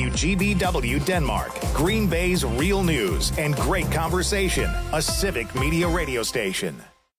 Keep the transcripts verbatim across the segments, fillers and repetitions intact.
W G B W Denmark, Green Bay's real news and great conversation, a civic media radio station.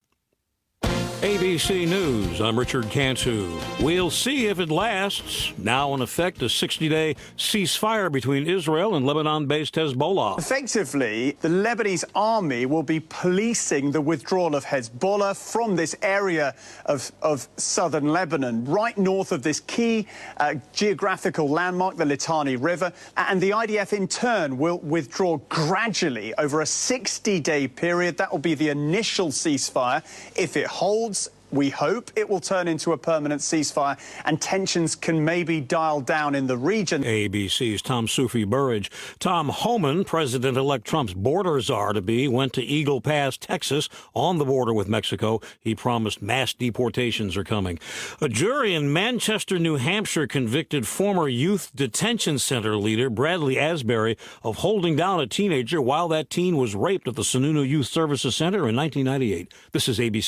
A B C News, I'm Richard Cantu. We'll see if it lasts. Now in effect, a sixty-day ceasefire between Israel and Lebanon-based Hezbollah. Effectively, the Lebanese army will be policing the withdrawal of Hezbollah from this area of, of southern Lebanon, right north of this key uh, geographical landmark, the Litani River. And the I D F, in turn, will withdraw gradually over a sixty-day period. That will be the initial ceasefire. If it holds, we hope it will turn into a permanent ceasefire and tensions can maybe dial down in the region. A B C's Tom Sufi Burridge. Tom Homan, President-elect Trump's border czar-to-be, went to Eagle Pass, Texas, on the border with Mexico. He promised mass deportations are coming. A jury in Manchester, New Hampshire, convicted former youth detention center leader Bradley Asbury of holding down a teenager while that teen was raped at the Sununu Youth Services Center in nineteen ninety-eight. This is A B C.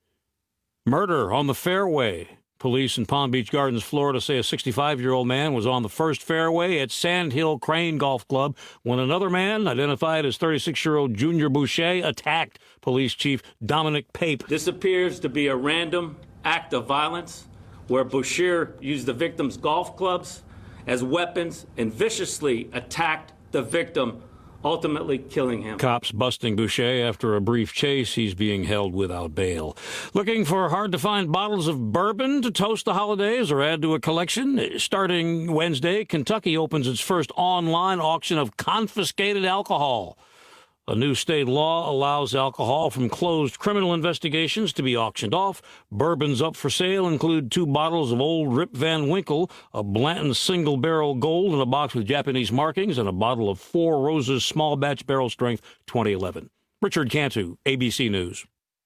Murder on the fairway. Police in Palm Beach Gardens, Florida, say a sixty-five-year-old man was on the first fairway at Sand Hill Crane Golf Club when another man, identified as thirty-six-year-old Junior Boucher, attacked Police Chief Dominic Pape. This appears to be a random act of violence where Boucher used the victim's golf clubs as weapons and viciously attacked the victim, ultimately killing him. Cops busting Boucher after a brief chase. He's being held without bail. Looking for hard-to-find bottles of bourbon to toast the holidays or add to a collection? Starting Wednesday, Kentucky opens its first online auction of confiscated alcohol. A new state law allows alcohol from closed criminal investigations to be auctioned off. Bourbons up for sale include two bottles of Old Rip Van Winkle, a Blanton Single Barrel Gold in a box with Japanese markings, and a bottle of Four Roses Small Batch Barrel Strength twenty eleven. Richard Cantu, A B C News.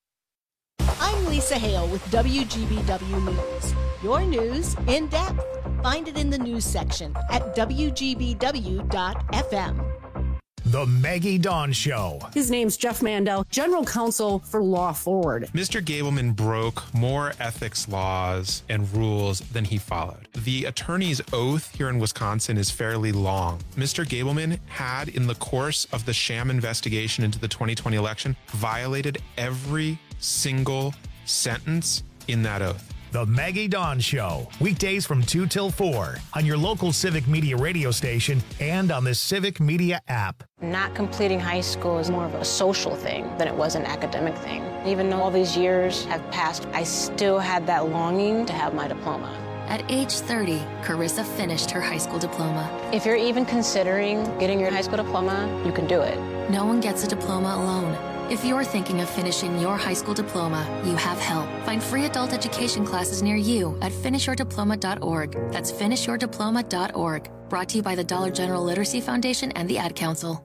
I'm Lisa Hale with W G B W News. Your news in depth. Find it in the news section at W G B W dot F M. The Maggie Dawn Show. His name's Jeff Mandel, General Counsel for Law Forward. Mister Gableman broke more ethics laws and rules than he followed. The attorney's oath here in Wisconsin is fairly long. Mister Gableman had, in the course of the sham investigation into the twenty twenty election, violated every single sentence in that oath. The Maggie Dawn Show, weekdays from two till four on your local Civic Media radio station and on the Civic Media app. Not completing high school is more of a social thing than it was an academic thing. Even though all these years have passed, I still had that longing to have my diploma. At age thirty, Carissa finished her high school diploma. If you're even considering getting your high school diploma, you can do it. No one gets a diploma alone. If you're thinking of finishing your high school diploma, you have help. Find free adult education classes near you at finish your diploma dot org. That's finish your diploma dot org. Brought to you by the Dollar General Literacy Foundation and the Ad Council.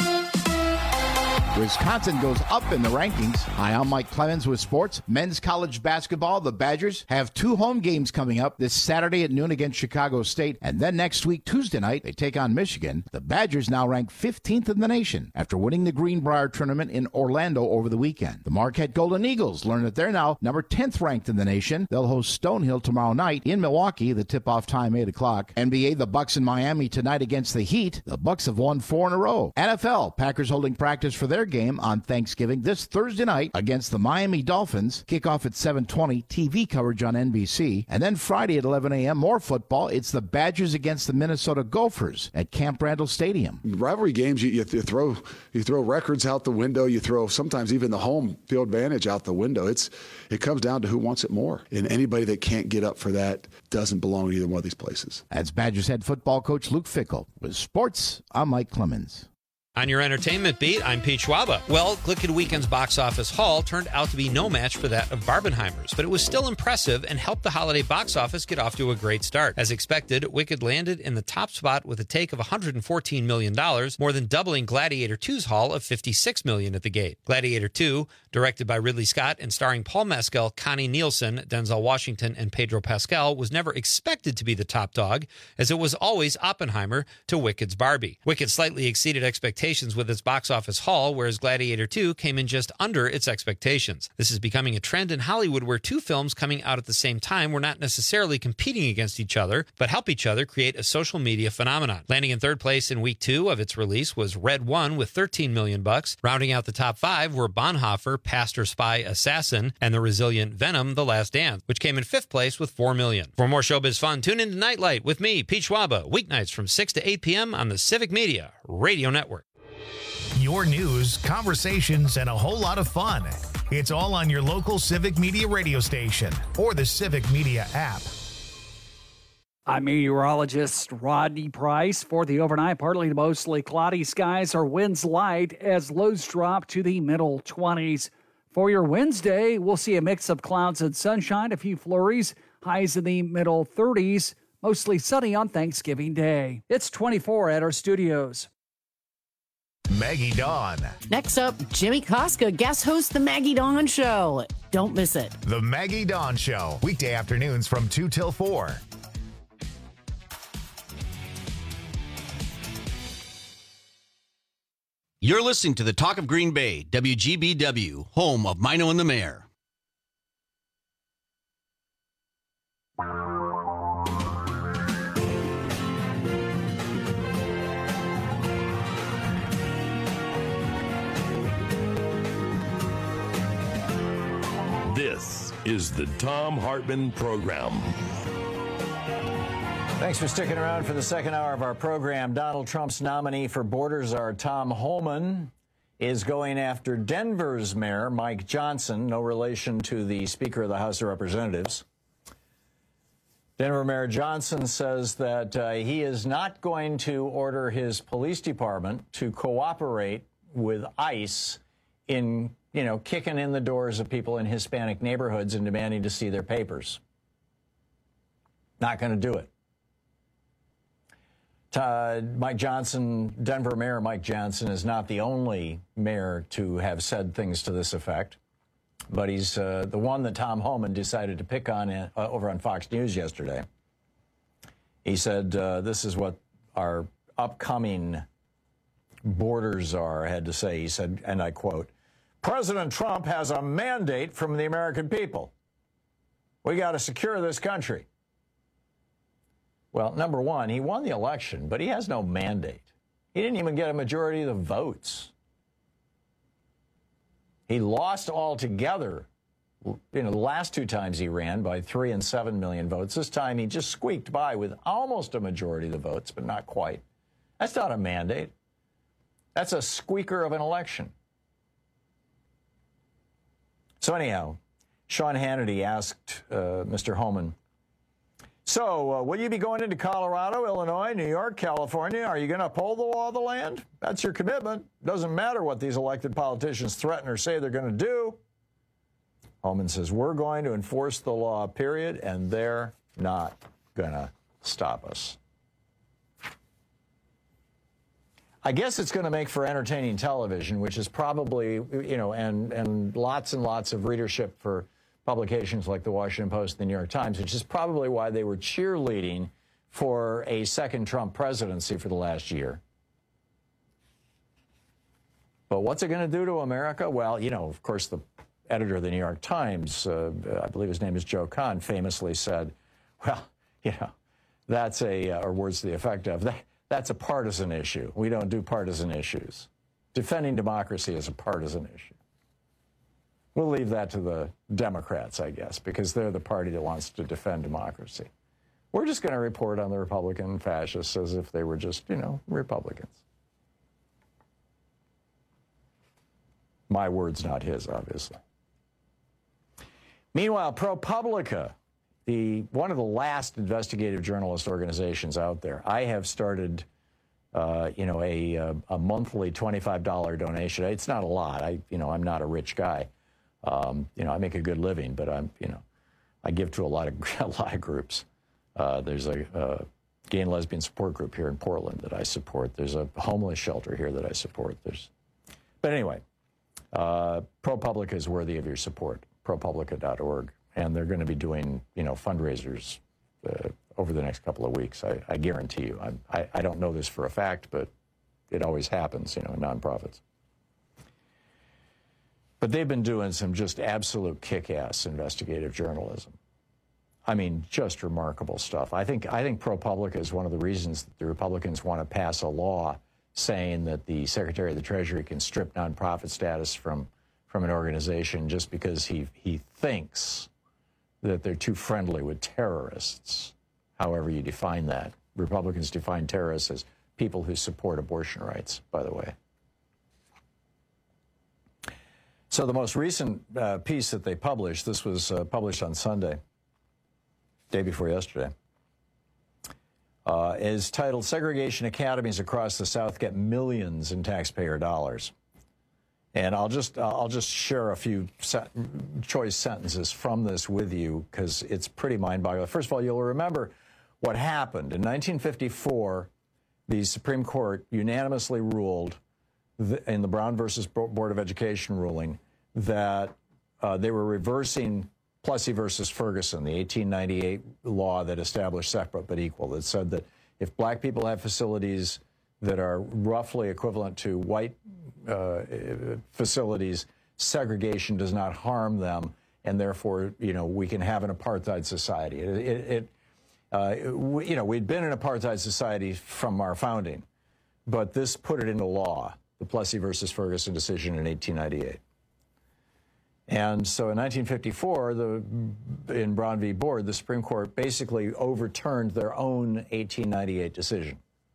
Wisconsin goes up in the rankings. Hi, I'm Mike Clemens with sports. Men's college basketball, the Badgers have two home games coming up this Saturday at noon against Chicago State. And then next week, Tuesday night, they take on Michigan. The Badgers now rank fifteenth in the nation after winning the Greenbrier tournament in Orlando over the weekend. The Marquette Golden Eagles learn that they're now number tenth ranked in the nation. They'll host Stonehill tomorrow night in Milwaukee. The tip-off time, eight o'clock. N B A, the Bucks in Miami tonight against the Heat. The Bucks have won four in a row. N F L, Packers holding practice for their game on Thanksgiving this Thursday night against the Miami Dolphins. Kickoff at seven twenty, T V coverage on N B C. And then Friday at eleven a.m., more football. It's the Badgers against the Minnesota Gophers at Camp Randall Stadium. Rivalry games, you, you throw you throw records out the window. You throw sometimes even the home field advantage out the window. It's It comes down to who wants it more. And anybody that can't get up for that doesn't belong to either one of these places. That's Badgers head football coach Luke Fickell. With sports, I'm Mike Clemens. On your entertainment beat, I'm Pete Schwaba. Well, Glicked Weekend's box office haul turned out to be no match for that of Barbenheimer's, but it was still impressive and helped the holiday box office get off to a great start. As expected, Wicked landed in the top spot with a take of one hundred fourteen million dollars, more than doubling Gladiator two's haul of fifty-six million dollars at the gate. Gladiator two, directed by Ridley Scott and starring Paul Mescal, Connie Nielsen, Denzel Washington, and Pedro Pascal, was never expected to be the top dog, as it was always Oppenheimer to Wicked's Barbie. Wicked slightly exceeded expectations expectations with its box office haul, whereas Gladiator two came in just under its expectations. This is becoming a trend in Hollywood where two films coming out at the same time were not necessarily competing against each other, but help each other create a social media phenomenon. Landing in third place in week two of its release was Red One with thirteen million bucks. Rounding out the top five were Bonhoeffer, Pastor Spy Assassin, and the resilient Venom, The Last Dance, which came in fifth place with four million. For more showbiz fun, tune in to Nightlight with me, Pete Schwaba, weeknights from six to eight p.m. on the Civic Media Radio Network. Your news, conversations, and a whole lot of fun. It's all on your local Civic Media radio station or the Civic Media app. I'm meteorologist Rodney Price. For the overnight, partly to mostly cloudy skies or winds light as lows drop to the middle twenties. For your Wednesday, we'll see a mix of clouds and sunshine, a few flurries, highs in the middle thirties. Mostly sunny on Thanksgiving Day. It's twenty-four at our studios. Maggie Dawn. Next up, Jimmy Koska guest hosts the Maggie Dawn Show. Don't miss it. The Maggie Dawn Show. Weekday afternoons from two till four. You're listening to the Talk of Green Bay, W G B W, home of Mino and the Mayor. This is the Thom Hartmann Program. Thanks for sticking around for the second hour of our program. Donald Trump's nominee for border czar, Tom Homan, is going after Denver's mayor, Mike Johnson, no relation to the Speaker of the House of Representatives. Denver Mayor Johnson says that uh, he is not going to order his police department to cooperate with ICE in, you know, kicking in the doors of people in Hispanic neighborhoods and demanding to see their papers. Not going to do it. Uh, Mike Johnson, Denver Mayor Mike Johnson, is not the only mayor to have said things to this effect, but he's uh, the one that Tom Homan decided to pick on uh, over on Fox News yesterday. He said, uh, this is what our upcoming border czar had to say. He said, and I quote, "President Trump has a mandate from the American people. We got to secure this country." Well, number one, he won the election, but he has no mandate. He didn't even get a majority of the votes. He lost altogether, you know, the last two times he ran by three and seven million votes. This time he just squeaked by with almost a majority of the votes, but not quite. That's not a mandate. That's a squeaker of an election. So anyhow, Sean Hannity asked uh, Mister Homan, So, uh, will you be going into Colorado, Illinois, New York, California? Are you going to uphold the law of the land? That's your commitment. Doesn't matter what these elected politicians threaten or say they're going to do. Homan says, we're going to enforce the law, period, and they're not going to stop us. I guess it's going to make for entertaining television, which is probably, you know, and, and lots and lots of readership for publications like the Washington Post and the New York Times, which is probably why they were cheerleading for a second Trump presidency for the last year. But what's it going to do to America? Well, you know, of course, the editor of the New York Times, uh, I believe his name is Joe Kahn, famously said, well, you know, that's a, uh, or words to the effect of, that, that's a partisan issue. We don't do partisan issues. Defending democracy is a partisan issue. We'll leave that to the Democrats, I guess, because they're the party that wants to defend democracy. We're just going to report on the Republican fascists as if they were just, you know, Republicans. My words, not his, obviously. Meanwhile, ProPublica, the one of the last investigative journalist organizations out there, I have started, uh, you know, a, a, a monthly twenty-five dollar donation. It's not a lot. I, you know, I'm not a rich guy. Um, you know, I make a good living, but I'm, you know, I give to a lot of a lot of groups. Uh, there's a, a gay and lesbian support group here in Portland that I support. There's a homeless shelter here that I support. There's, but anyway, uh, ProPublica is worthy of your support. ProPublica dot org, and they're going to be doing, you know, fundraisers uh, over the next couple of weeks. I, I guarantee you. I'm, I I don't know this for a fact, but it always happens, you know, in nonprofits. But they've been doing some just absolute kick-ass investigative journalism. I mean, just remarkable stuff. I think I think ProPublica is one of the reasons that the Republicans want to pass a law saying that the Secretary of the Treasury can strip nonprofit status from, from an organization just because he, he thinks that they're too friendly with terrorists, however you define that. Republicans define terrorists as people who support abortion rights, by the way. So the most recent uh, piece that they published, this was uh, published on Sunday, day before yesterday, uh, is titled Segregation Academies Across the South Get Millions in Taxpayer Dollars. And I'll just, I'll just share a few se- choice sentences from this with you because it's pretty mind-boggling. First of all, you'll remember what happened. In nineteen fifty-four, the Supreme Court unanimously ruled th- in the Brown versus Board of Education ruling that uh, they were reversing Plessy versus Ferguson, the eighteen ninety-eight law that established separate but equal, that said that if black people have facilities that are roughly equivalent to white uh, facilities, segregation does not harm them, and therefore, you know, we can have an apartheid society. It, it, it uh, we, you know, we'd been an apartheid society from our founding, but this put it into law, the Plessy versus Ferguson decision in eighteen ninety-eight. And so in nineteen fifty-four, the, in Brown v. Board, the Supreme Court basically overturned their own eighteen ninety-eight decision.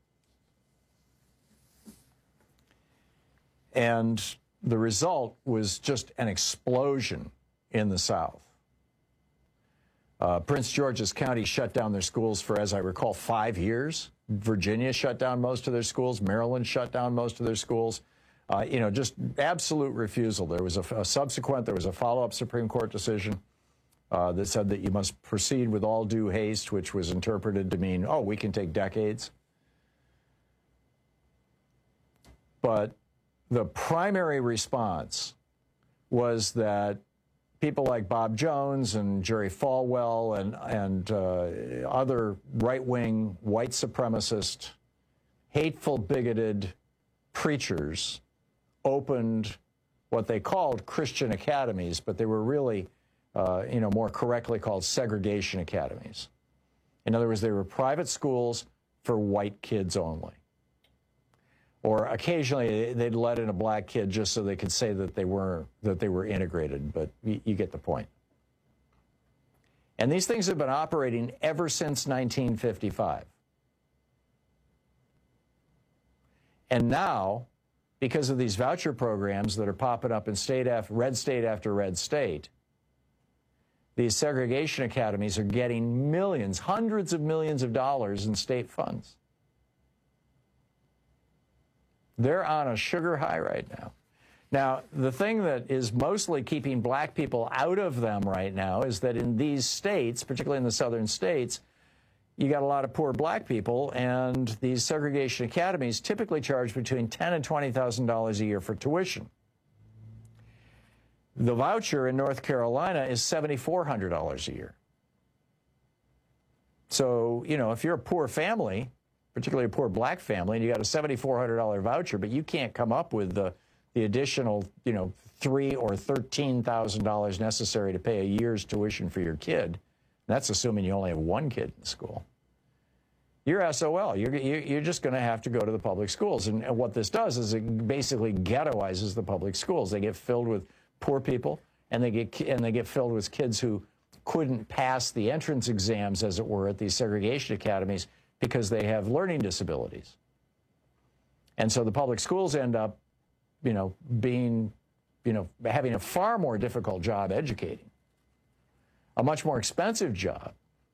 And the result was just an explosion in the South. Uh, Prince George's County shut down their schools for, as I recall, five years. Virginia shut down most of their schools. Maryland shut down most of their schools. Uh, you know, just absolute refusal. There was a, a subsequent, there was a follow-up Supreme Court decision uh, that said that you must proceed with all due haste, which was interpreted to mean, oh, we can take decades. But the primary response was that people like Bob Jones and Jerry Falwell and, and uh, other right-wing, white supremacist, hateful, bigoted preachers opened what they called Christian academies, but they were really, uh, you know, more correctly called segregation academies. In other words, they were private schools for white kids only. Or occasionally they'd let in a black kid just so they could say that they were that they were integrated, but you, you get the point. And these things have been operating ever since nineteen fifty-five. And now, because of these voucher programs that are popping up in state after red state after red state, these segregation academies are getting millions, hundreds of millions of dollars in state funds. They're on a sugar high right now. Now, the thing that is mostly keeping black people out of them right now is that in these states, particularly in the southern states, you got a lot of poor black people, and these segregation academies typically charge between ten thousand dollars and twenty thousand dollars a year for tuition. The voucher in North Carolina is seven thousand four hundred dollars a year. So, you know, if you're a poor family, particularly a poor black family, and you got a seven thousand four hundred dollars voucher, but you can't come up with the, the additional, you know, three thousand dollars or thirteen thousand dollars necessary to pay a year's tuition for your kid. That's assuming you only have one kid in school. You're S O L. You're, you're just going to have to go to the public schools. And what this does is it basically ghettoizes the public schools. They get filled with poor people, and they get and they get filled with kids who couldn't pass the entrance exams, as it were, at these segregation academies because they have learning disabilities. And so the public schools end up, you know, being, you know, having a far more difficult job educating, a much more expensive job,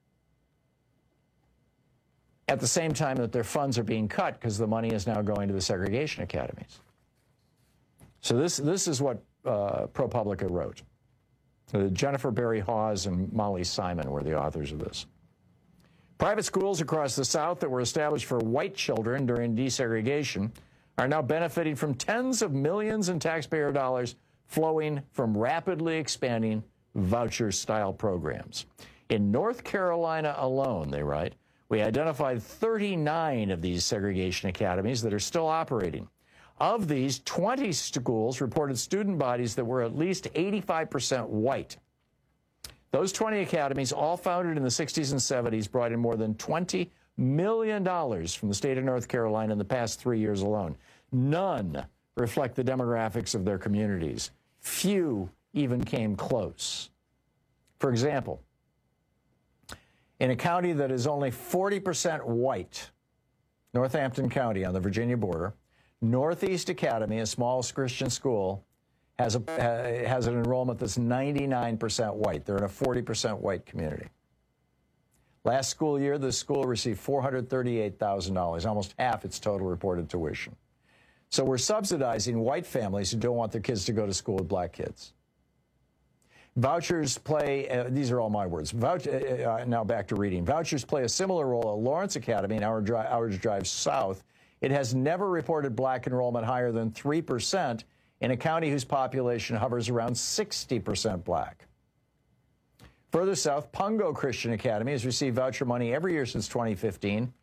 at the same time that their funds are being cut because the money is now going to the segregation academies. So this, this is what uh, ProPublica wrote. Uh, Jennifer Berry Hawes and Molly Simon were the authors of this. Private schools across the South that were established for white children during desegregation are now benefiting from tens of millions in taxpayer dollars flowing from rapidly expanding voucher-style programs. In North Carolina alone, they write, We identified thirty-nine of these segregation academies that are still operating. Of these, twenty schools reported student bodies that were at least eighty-five percent white. Those twenty academies, all founded in the sixties and seventies, brought in more than twenty million dollars from the state of North Carolina in the past three years alone. None reflect the demographics of their communities. Few even came close. For example, in a county that is only forty percent white, Northampton County on the Virginia border, Northeast Academy, a small Christian school, has, a, uh, has an enrollment that's ninety-nine percent white. They're in a forty percent white community. Last school year, the school received four hundred thirty-eight thousand dollars, almost half its total reported tuition. So we're subsidizing white families who don't want their kids to go to school with black kids. Vouchers play, uh, these are all my words, Vouch, uh, uh, now back to reading. Vouchers play a similar role at Lawrence Academy, an hour, dri hours drive south. It has never reported black enrollment higher than three percent in a county whose population hovers around sixty percent black. Further south, Pungo Christian Academy has received voucher money every year since twenty fifteen.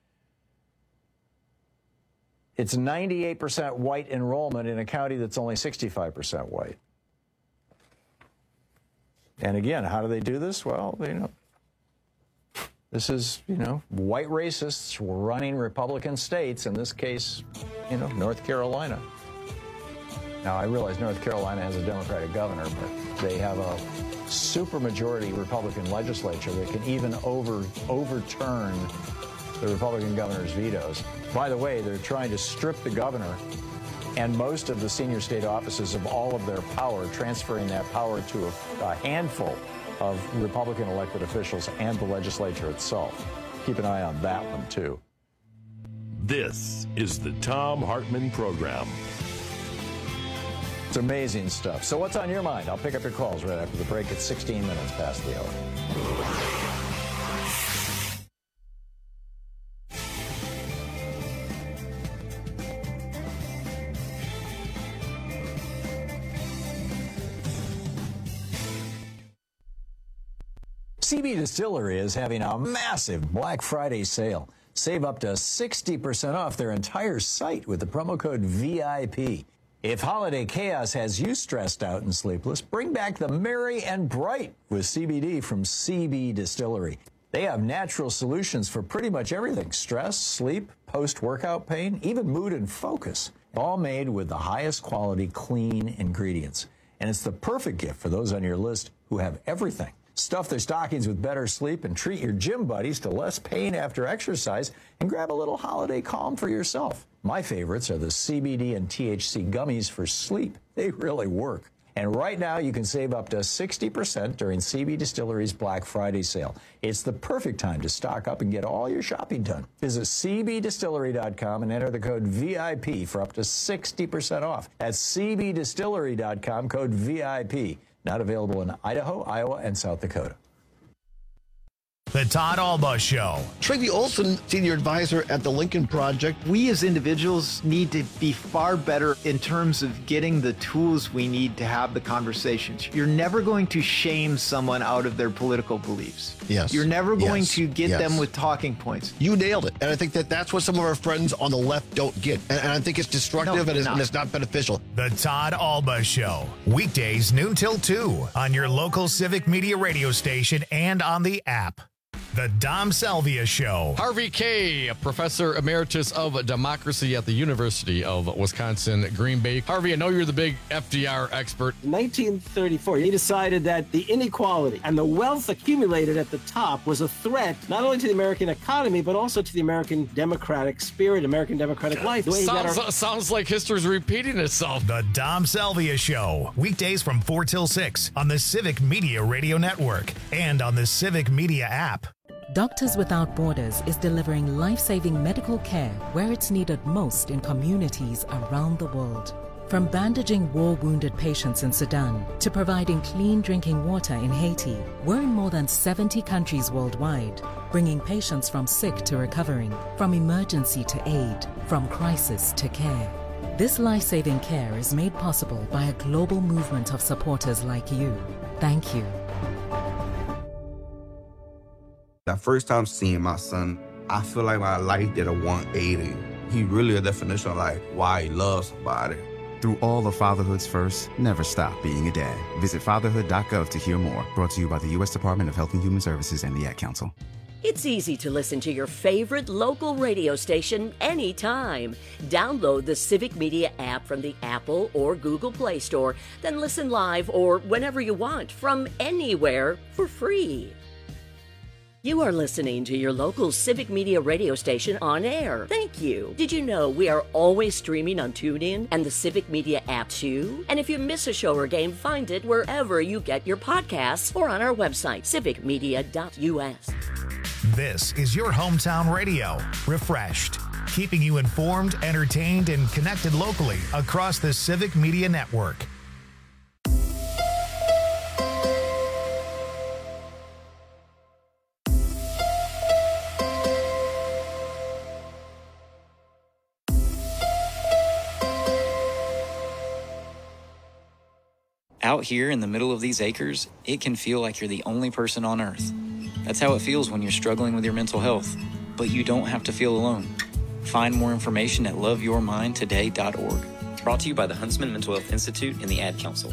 It's ninety-eight percent white enrollment in a county that's only sixty-five percent white. And again, how do they do this? Well, you know, this is, you know, white racists running Republican states, in this case, you know, North Carolina. Now, I realize North Carolina has a Democratic governor, but they have a supermajority Republican legislature that can even over, overturn the Republican governor's vetoes. By the way, they're trying to strip the governor and most of the senior state offices of all of their power, transferring that power to a, a handful of Republican elected officials and the legislature itself. Keep an eye on that one, too. This is the Thom Hartmann Program. It's amazing stuff. So what's on your mind? I'll pick up your calls right after the break at sixteen minutes past the hour. C B Distillery is having a massive Black Friday sale. Save up to sixty percent off their entire site with the promo code V I P. If holiday chaos has you stressed out and sleepless, bring back the merry and bright with C B D from C B Distillery. They have natural solutions for pretty much everything: stress, sleep, post-workout pain, even mood and focus. All made with the highest quality, clean ingredients. And it's the perfect gift for those on your list who have everything. Stuff their stockings with better sleep and treat your gym buddies to less pain after exercise, and grab a little holiday calm for yourself. My favorites are the C B D and T H C gummies for sleep. They really work. And right now you can save up to sixty percent during C B Distillery's Black Friday sale. It's the perfect time to stock up and get all your shopping done. Visit C B distillery dot com and enter the code V I P for up to sixty percent off. That's C B distillery dot com, code V I P. Not available in Idaho, Iowa, and South Dakota. The Todd Alba Show. Tracy Olson, Senior Advisor at the Lincoln Project. We as individuals need to be far better in terms of getting the tools we need to have the conversations. You're never going to shame someone out of their political beliefs. Yes. You're never going yes. to get yes. them with talking points. You nailed it. And I think that that's what some of our friends on the left don't get. And, and I think it's destructive no, and, it's, and it's not beneficial. The Todd Alba Show. Weekdays noon till two on your local Civic Media radio station and on the app. The Dom Salvia Show. Harvey Kaye, Professor Emeritus of Democracy at the University of Wisconsin, Green Bay. Harvey, I know you're the big F D R expert. In nineteen thirty-four, he decided that the inequality and the wealth accumulated at the top was a threat not only to the American economy, but also to the American democratic spirit, American democratic life. The way sounds, our- sounds like history's repeating itself. The Dom Salvia Show. Weekdays from four till six on the Civic Media Radio Network and on the Civic Media app. Doctors Without Borders is delivering life-saving medical care where it's needed most in communities around the world. From bandaging war-wounded patients in Sudan to providing clean drinking water in Haiti, we're in more than seventy countries worldwide, bringing patients from sick to recovering, from emergency to aid, from crisis to care. This life-saving care is made possible by a global movement of supporters like you. Thank you. That first time seeing my son I feel like my life did a one eighty. He really a definition of like why he loves somebody. Through all of fatherhood's first, never stop being a dad. Visit fatherhood dot gov to hear more. Brought to you by the U S Department of Health and Human Services and the Ad Council. It's easy to listen to your favorite local radio station anytime. Download the Civic Media app from the Apple or Google Play Store, then listen live or whenever you want from anywhere for free. You are listening to your local Civic Media radio station on air. Thank you. Did you know we are always streaming on TuneIn and the Civic Media app too? And if you miss a show or game, find it wherever you get your podcasts or on our website, civic media dot u s. This is your hometown radio, refreshed, keeping you informed, entertained, and connected locally across the Civic Media Network. Out here in the middle of these acres, it can feel like you're the only person on Earth. That's how it feels when you're struggling with your mental health. But you don't have to feel alone. Find more information at love your mind today dot org. Brought to you by the Huntsman Mental Health Institute and the Ad Council.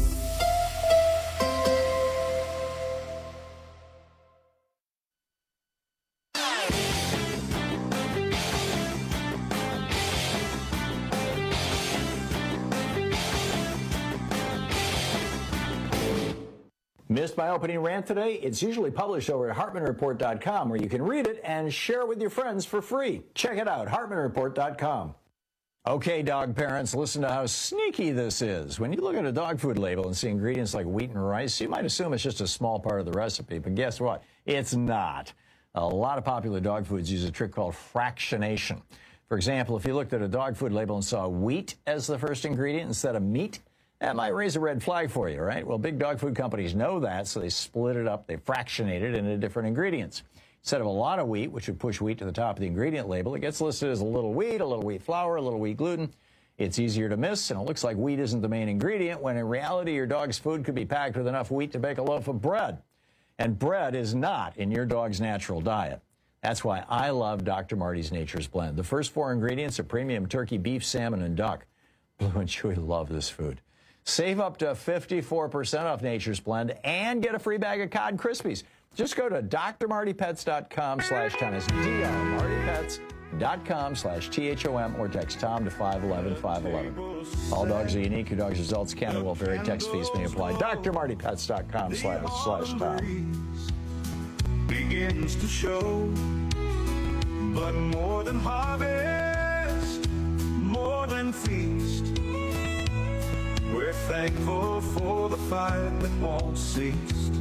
Missed my opening rant today? It's usually published over at hartman report dot com, where you can read it and share it with your friends for free. Check it out, hartman report dot com. Okay, dog parents, listen to how sneaky this is. When you look at a dog food label and see ingredients like wheat and rice, you might assume it's just a small part of the recipe, but guess what? It's not. A lot of popular dog foods use a trick called fractionation. For example, if you looked at a dog food label and saw wheat as the first ingredient instead of meat, that might raise a red flag for you, right? Well, big dog food companies know that, so they split it up, they fractionate it into different ingredients. Instead of a lot of wheat, which would push wheat to the top of the ingredient label, it gets listed as a little wheat, a little wheat flour, a little wheat gluten. It's easier to miss, and it looks like wheat isn't the main ingredient, when in reality, your dog's food could be packed with enough wheat to bake a loaf of bread. And bread is not in your dog's natural diet. That's why I love Doctor Marty's Nature's Blend. The first four ingredients are premium turkey, beef, salmon, and duck. Blue and Chewy love this food. Save up to fifty-four percent off Nature's Blend and get a free bag of Cod Krispies. Just go to d r marty pets dot com slash Tom. It's D R marty pets dot com slash T H O M or text Tom to five one one five one one. All dogs are unique. Your dog's results can and will vary. Text fees may apply. d r marty pets dot com slash Tom. Begins to show, but more than harvest, more than feast. We're thankful for the fight that won't cease,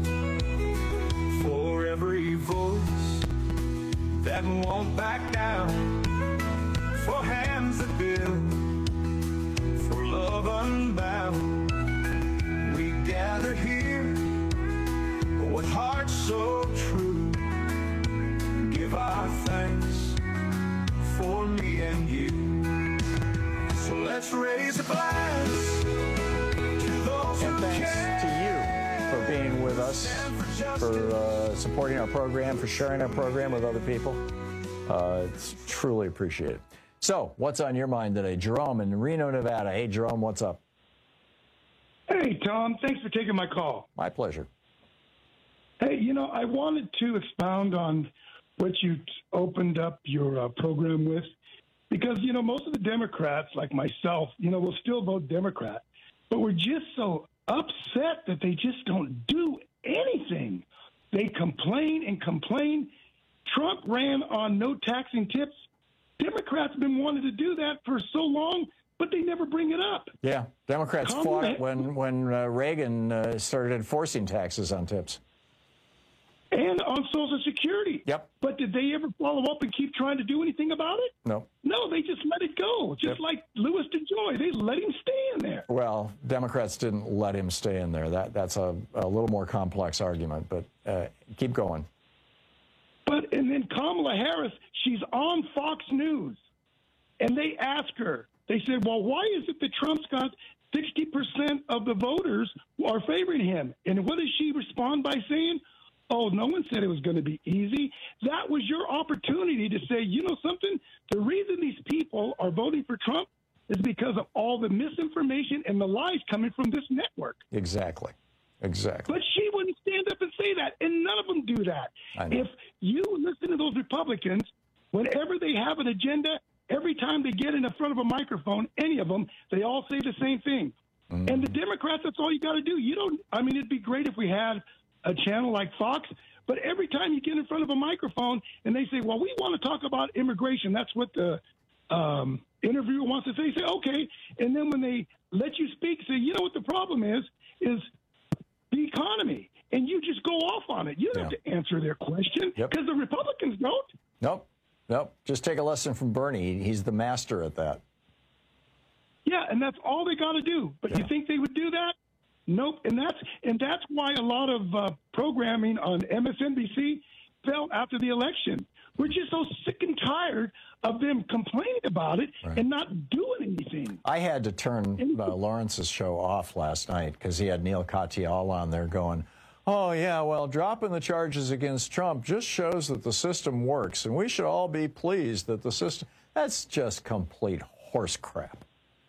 for every voice that won't back down, for hands that build, for love unbound. We gather here with hearts so true, give our thanks for me and you. So let's raise a glass. And thanks to you for being with us, for uh, supporting our program, for sharing our program with other people. Uh, it's truly appreciated. So, what's on your mind today? Jerome in Reno, Nevada. Hey, Jerome, what's up? Hey, Tom. Thanks for taking my call. My pleasure. Hey, you know, I wanted to expound on what you opened up your uh, program with, because, you know, most of the Democrats, like myself, you know, will still vote Democrat. But we're just so upset that they just don't do anything. They complain and complain. Trump ran on no taxing tips. Democrats have been wanting to do that for so long, but they never bring it up. Yeah, Democrats Come fought on. it when, when uh, Reagan uh, started enforcing taxes on tips. And on Social Security. Yep. But did they ever follow up and keep trying to do anything about it? No. No, they just let it go. Just Yep. like Louis DeJoy. They let him stay in there. Well, Democrats didn't let him stay in there. That That's a, a little more complex argument, but uh, keep going. But, and then Kamala Harris, she's on Fox News. And they ask her, they said, well, why is it that Trump's got sixty percent of the voters are favoring him? And what does she respond by saying? oh, no one said it was going to be easy. That was your opportunity to say, you know something? The reason these people are voting for Trump is because of all the misinformation and the lies coming from this network. Exactly. Exactly. But she wouldn't stand up and say that, and none of them do that. If you listen to those Republicans, whenever they have an agenda, every time they get in the front of a microphone, any of them, they all say the same thing. Mm. And the Democrats, that's all you got to do. You don't. I mean, it'd be great if we had a channel like Fox, but every time you get in front of a microphone and they say, well, we want to talk about immigration, that's what the um, interviewer wants to say, you say, okay. And then when they let you speak, say, you know what the problem is, is the economy. And you just go off on it. You don't yeah. have to answer their question because yep. the Republicans don't. Nope. Nope. Just take a lesson from Bernie. He's the master at that. Yeah, and that's all they got to do. But yeah. you think they would do that? Nope. And that's and that's why a lot of uh, programming on M S N B C fell after the election. We're just so sick and tired of them complaining about it right. and not doing anything. I had to turn uh, Lawrence's show off last night because he had Neil Katyal on there going, oh, yeah, well, dropping the charges against Trump just shows that the system works, and we should all be pleased that the system... That's just complete horse crap.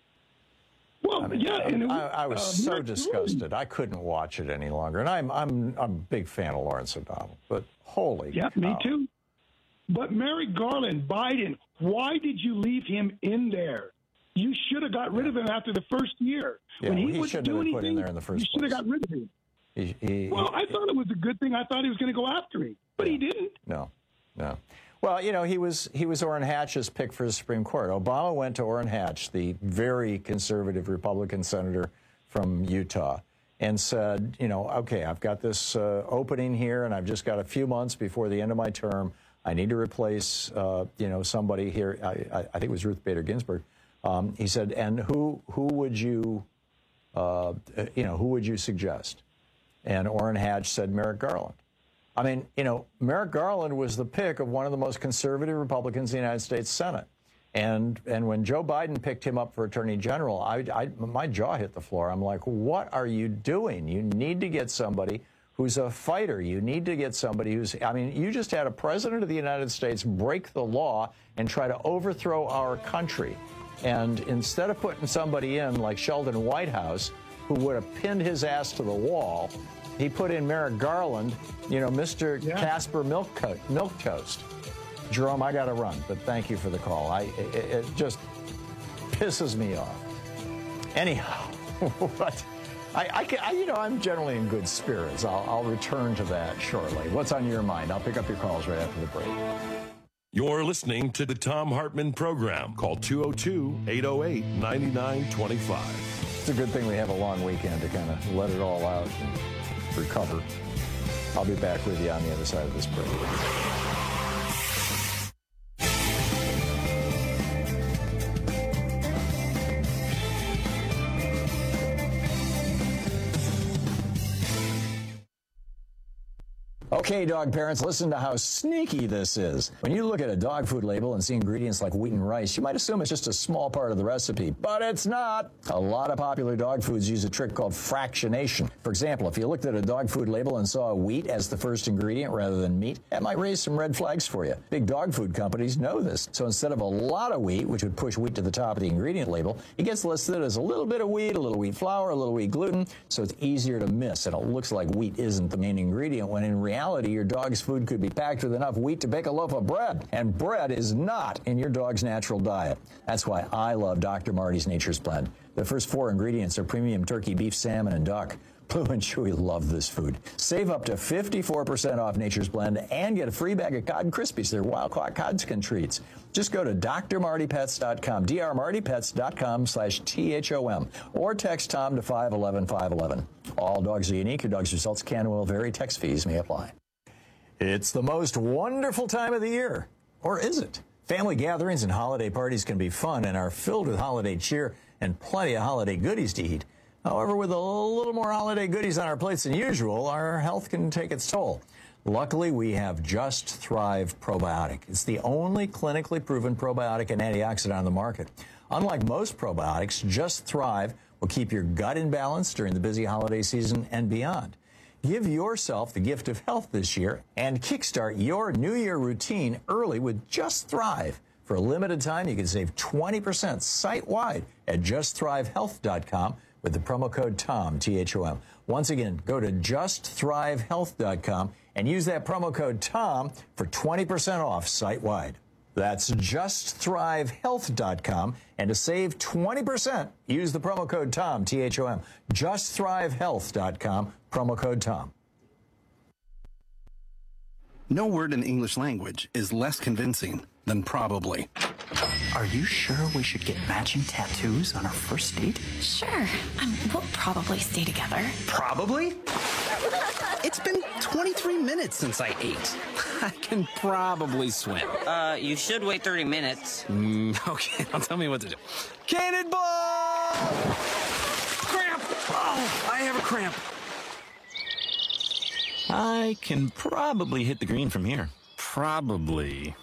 Well, I mean, yeah, and I, I was uh, so disgusted. I couldn't watch it any longer. And I'm I'm I'm a big fan of Lawrence O'Donnell, but holy Yeah, cow. me too. But Merrick Garland, Biden, why did you leave him in there? You should have got rid of him after the first year. Yeah, when he, well, he wouldn't shouldn't do have been anything, put in there in the first you should have place. got rid of him. He, he, well, he, I thought it was a good thing. I thought he was going to go after me, but he didn't. No, no. Well, you know, he was he was Orrin Hatch's pick for the Supreme Court. Obama went to Orrin Hatch, the very conservative Republican senator from Utah, and said, you know, okay, I've got this uh, opening here, and I've just got a few months before the end of my term. I need to replace, uh, you know, somebody here. I, I think it was Ruth Bader Ginsburg. Um, he said, and who who would you, uh, you know, who would you suggest? And Orrin Hatch said Merrick Garland. I mean, you know, Merrick Garland was the pick of one of the most conservative Republicans in the United States Senate. And and when Joe Biden picked him up for Attorney General, I, I, my jaw hit the floor. I'm like, what are you doing? You need to get somebody who's a fighter. You need to get somebody who's, I mean, you just had a president of the United States break the law and try to overthrow our country. And instead of putting somebody in like Sheldon Whitehouse, who would have pinned his ass to the wall, he put in Merrick Garland, you know, Mister Yeah. Casper Milk, Milk Toast. Jerome, I got to run, but thank you for the call. I it, it just pisses me off. Anyhow, what? I, I, can, I, you know, I'm generally in good spirits. I'll, I'll return to that shortly. What's on your mind? I'll pick up your calls right after the break. You're listening to the Tom Hartman Program. Call two oh two, eight oh eight, nine nine two five. It's a good thing we have a long weekend to kind of let it all out and recover. I'll be back with you on the other side of this break. Okay, dog parents, listen to how sneaky this is. When you look at a dog food label and see ingredients like wheat and rice, you might assume it's just a small part of the recipe, but it's not. A lot of popular dog foods use a trick called fractionation. For example, if you looked at a dog food label and saw wheat as the first ingredient rather than meat, that might raise some red flags for you. Big dog food companies know this. So instead of a lot of wheat, which would push wheat to the top of the ingredient label, it gets listed as a little bit of wheat, a little wheat flour, a little wheat gluten, so it's easier to miss, and it looks like wheat isn't the main ingredient, when in reality, your dog's food could be packed with enough wheat to bake a loaf of bread, and bread is not in your dog's natural diet. That's why I love Doctor Marty's Nature's Blend. The first four ingredients are premium turkey, beef, salmon, and duck. Blue and Chewy love this food. Save up to fifty-four percent off Nature's Blend and get a free bag of Cod Krispies. They're wild-caught Codskin treats. Just go to D R Marty Pets dot com, D R Marty Pets dot com slash T H O M, or text Tom to five one one, five one one. All dogs are unique. Your dog's results can and will vary. Text fees may apply. It's the most wonderful time of the year. Or is it? Family gatherings and holiday parties can be fun and are filled with holiday cheer and plenty of holiday goodies to eat. However, with a little more holiday goodies on our plates than usual, our health can take its toll. Luckily, we have Just Thrive Probiotic. It's the only clinically proven probiotic and antioxidant on the market. Unlike most probiotics, Just Thrive will keep your gut in balance during the busy holiday season and beyond. Give yourself the gift of health this year and kickstart your New Year routine early with Just Thrive. For a limited time, you can save twenty percent site-wide at just thrive health dot com with the promo code TOM, T H O M. Once again, go to just thrive health dot com and use that promo code TOM for twenty percent off site-wide. That's just thrive health dot com, and to save twenty percent, use the promo code TOM, T H O M. just thrive health dot com, promo code TOM. No word in the English language is less convincing than probably. Are you sure we should get matching tattoos on our first date? Sure. Um, we'll probably stay together. Probably? It's been twenty-three minutes since I ate. I can probably swim. Uh, you should wait thirty minutes. Mm, okay, now tell me what to do. Cannonball! Cramp! Oh, I have a cramp. I can probably hit the green from here. Probably.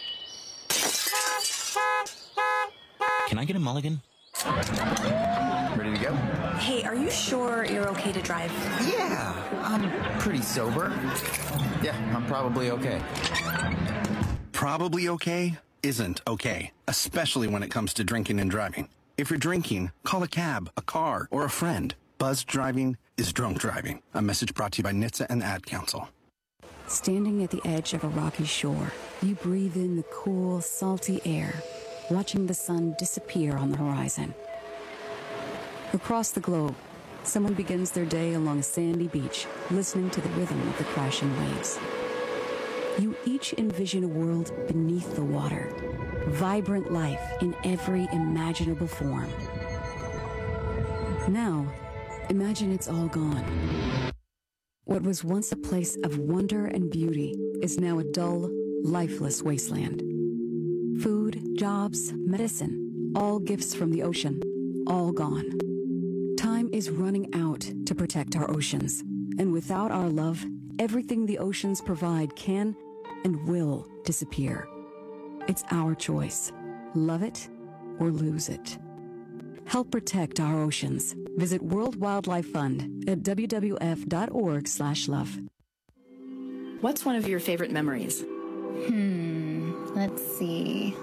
Can I get a mulligan? Ready to go? Hey, are you sure you're okay to drive? Yeah, I'm pretty sober. Yeah, I'm probably okay. Probably okay isn't okay, especially when it comes to drinking and driving. If you're drinking, call a cab, a car, or a friend. Buzzed driving is drunk driving. A message brought to you by N H T S A and the Ad Council. Standing at the edge of a rocky shore, you breathe in the cool, salty air, watching the sun disappear on the horizon. Across the globe, someone begins their day along a sandy beach, listening to the rhythm of the crashing waves. You each envision a world beneath the water, vibrant life in every imaginable form. Now, imagine it's all gone. What was once a place of wonder and beauty is now a dull, lifeless wasteland. Food, jobs, medicine, all gifts from the ocean, all gone. Time is running out to protect our oceans, and without our love, everything the oceans provide can and will disappear. It's our choice. Love it or lose it. Help protect our oceans. Visit World Wildlife Fund at w w f dot org slash love. What's one of your favorite memories? Hmm, let's see.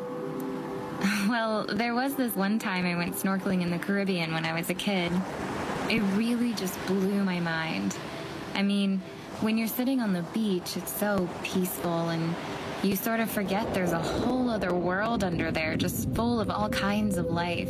Well, there was this one time I went snorkeling in the Caribbean when I was a kid. It really just blew my mind. I mean, when you're sitting on the beach, it's so peaceful, and you sort of forget there's a whole other world under there, just full of all kinds of life.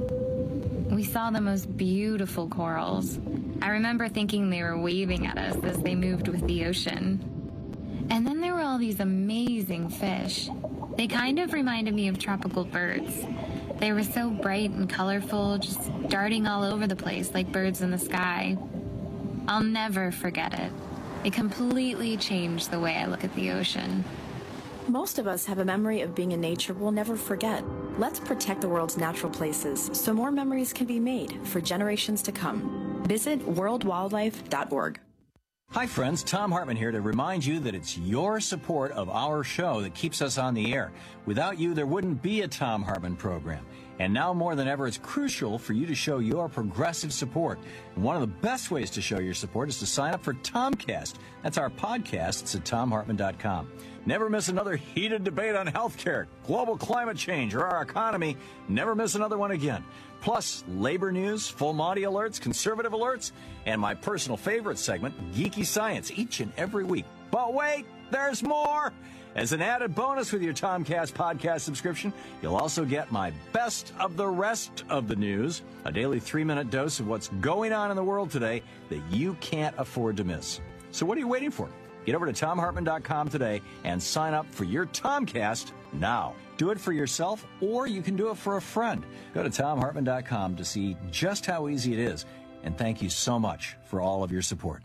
We saw the most beautiful corals. I remember thinking they were waving at us as they moved with the ocean. And then there were all these amazing fish. They kind of reminded me of tropical birds. They were so bright and colorful, just darting all over the place like birds in the sky. I'll never forget it. It completely changed the way I look at the ocean. Most of us have a memory of being in nature we'll never forget. Let's protect the world's natural places so more memories can be made for generations to come. Visit world wildlife dot org. Hi, friends. Tom Hartman here to remind you that it's your support of our show that keeps us on the air. Without you, there wouldn't be a Tom Hartman program. And now more than ever, it's crucial for you to show your progressive support. And one of the best ways to show your support is to sign up for Tomcast. That's our podcast. It's at tom hartman dot com. Never miss another heated debate on healthcare, global climate change, or our economy. Never miss another one again. Plus, labor news, full Monty alerts, conservative alerts, and my personal favorite segment, Geeky Science, each and every week. But wait, there's more! As an added bonus with your Tomcast podcast subscription, you'll also get my best of the rest of the news, a daily three-minute dose of what's going on in the world today that you can't afford to miss. So what are you waiting for? Get over to tom hartman dot com today and sign up for your Tomcast now. Do it for yourself, or you can do it for a friend. Go to tom hartman dot com to see just how easy it is. And thank you so much for all of your support.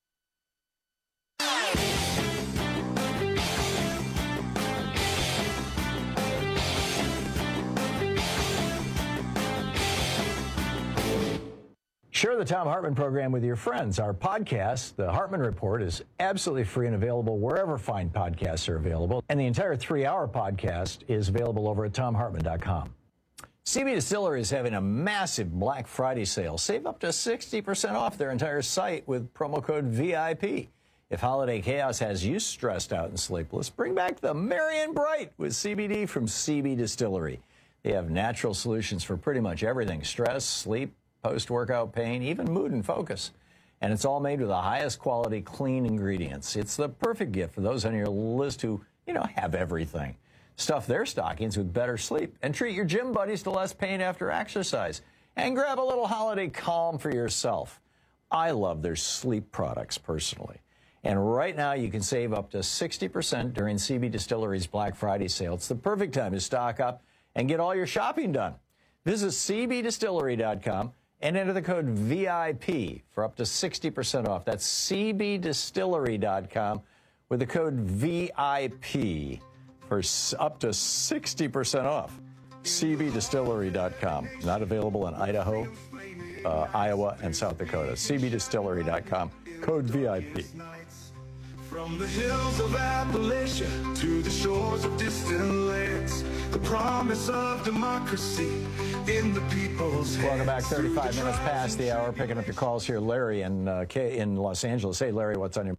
Share the Tom Hartman program with your friends. Our podcast, The Hartman Report, is absolutely free and available wherever fine podcasts are available. And the entire three-hour podcast is available over at tom hartman dot com. C B Distillery is having a massive Black Friday sale. Save up to sixty percent off their entire site with promo code V I P. If holiday chaos has you stressed out and sleepless, bring back the merry and bright with C B D from C B Distillery. They have natural solutions for pretty much everything: stress, sleep, post-workout pain, even mood and focus. And it's all made with the highest quality, clean ingredients. It's the perfect gift for those on your list who, you know, have everything. Stuff their stockings with better sleep and treat your gym buddies to less pain after exercise. And grab a little holiday calm for yourself. I love their sleep products personally. And right now you can save up to sixty percent during C B Distillery's Black Friday sale. It's the perfect time to stock up and get all your shopping done. Visit C B distillery dot com and enter the code V I P for up to sixty percent off. That's C B distillery dot com with the code V I P for up to sixty percent off. C B distillery dot com. Not available in Idaho, uh, Iowa, and South Dakota. C B distillery dot com, code V I P. From the hills of Appalachia to the shores of distant lands, the promise of democracy in the people's hands. Welcome back. thirty-five minutes past the hour. Picking up your calls here. Larry in, uh, K in Los Angeles. Hey, Larry, what's on your...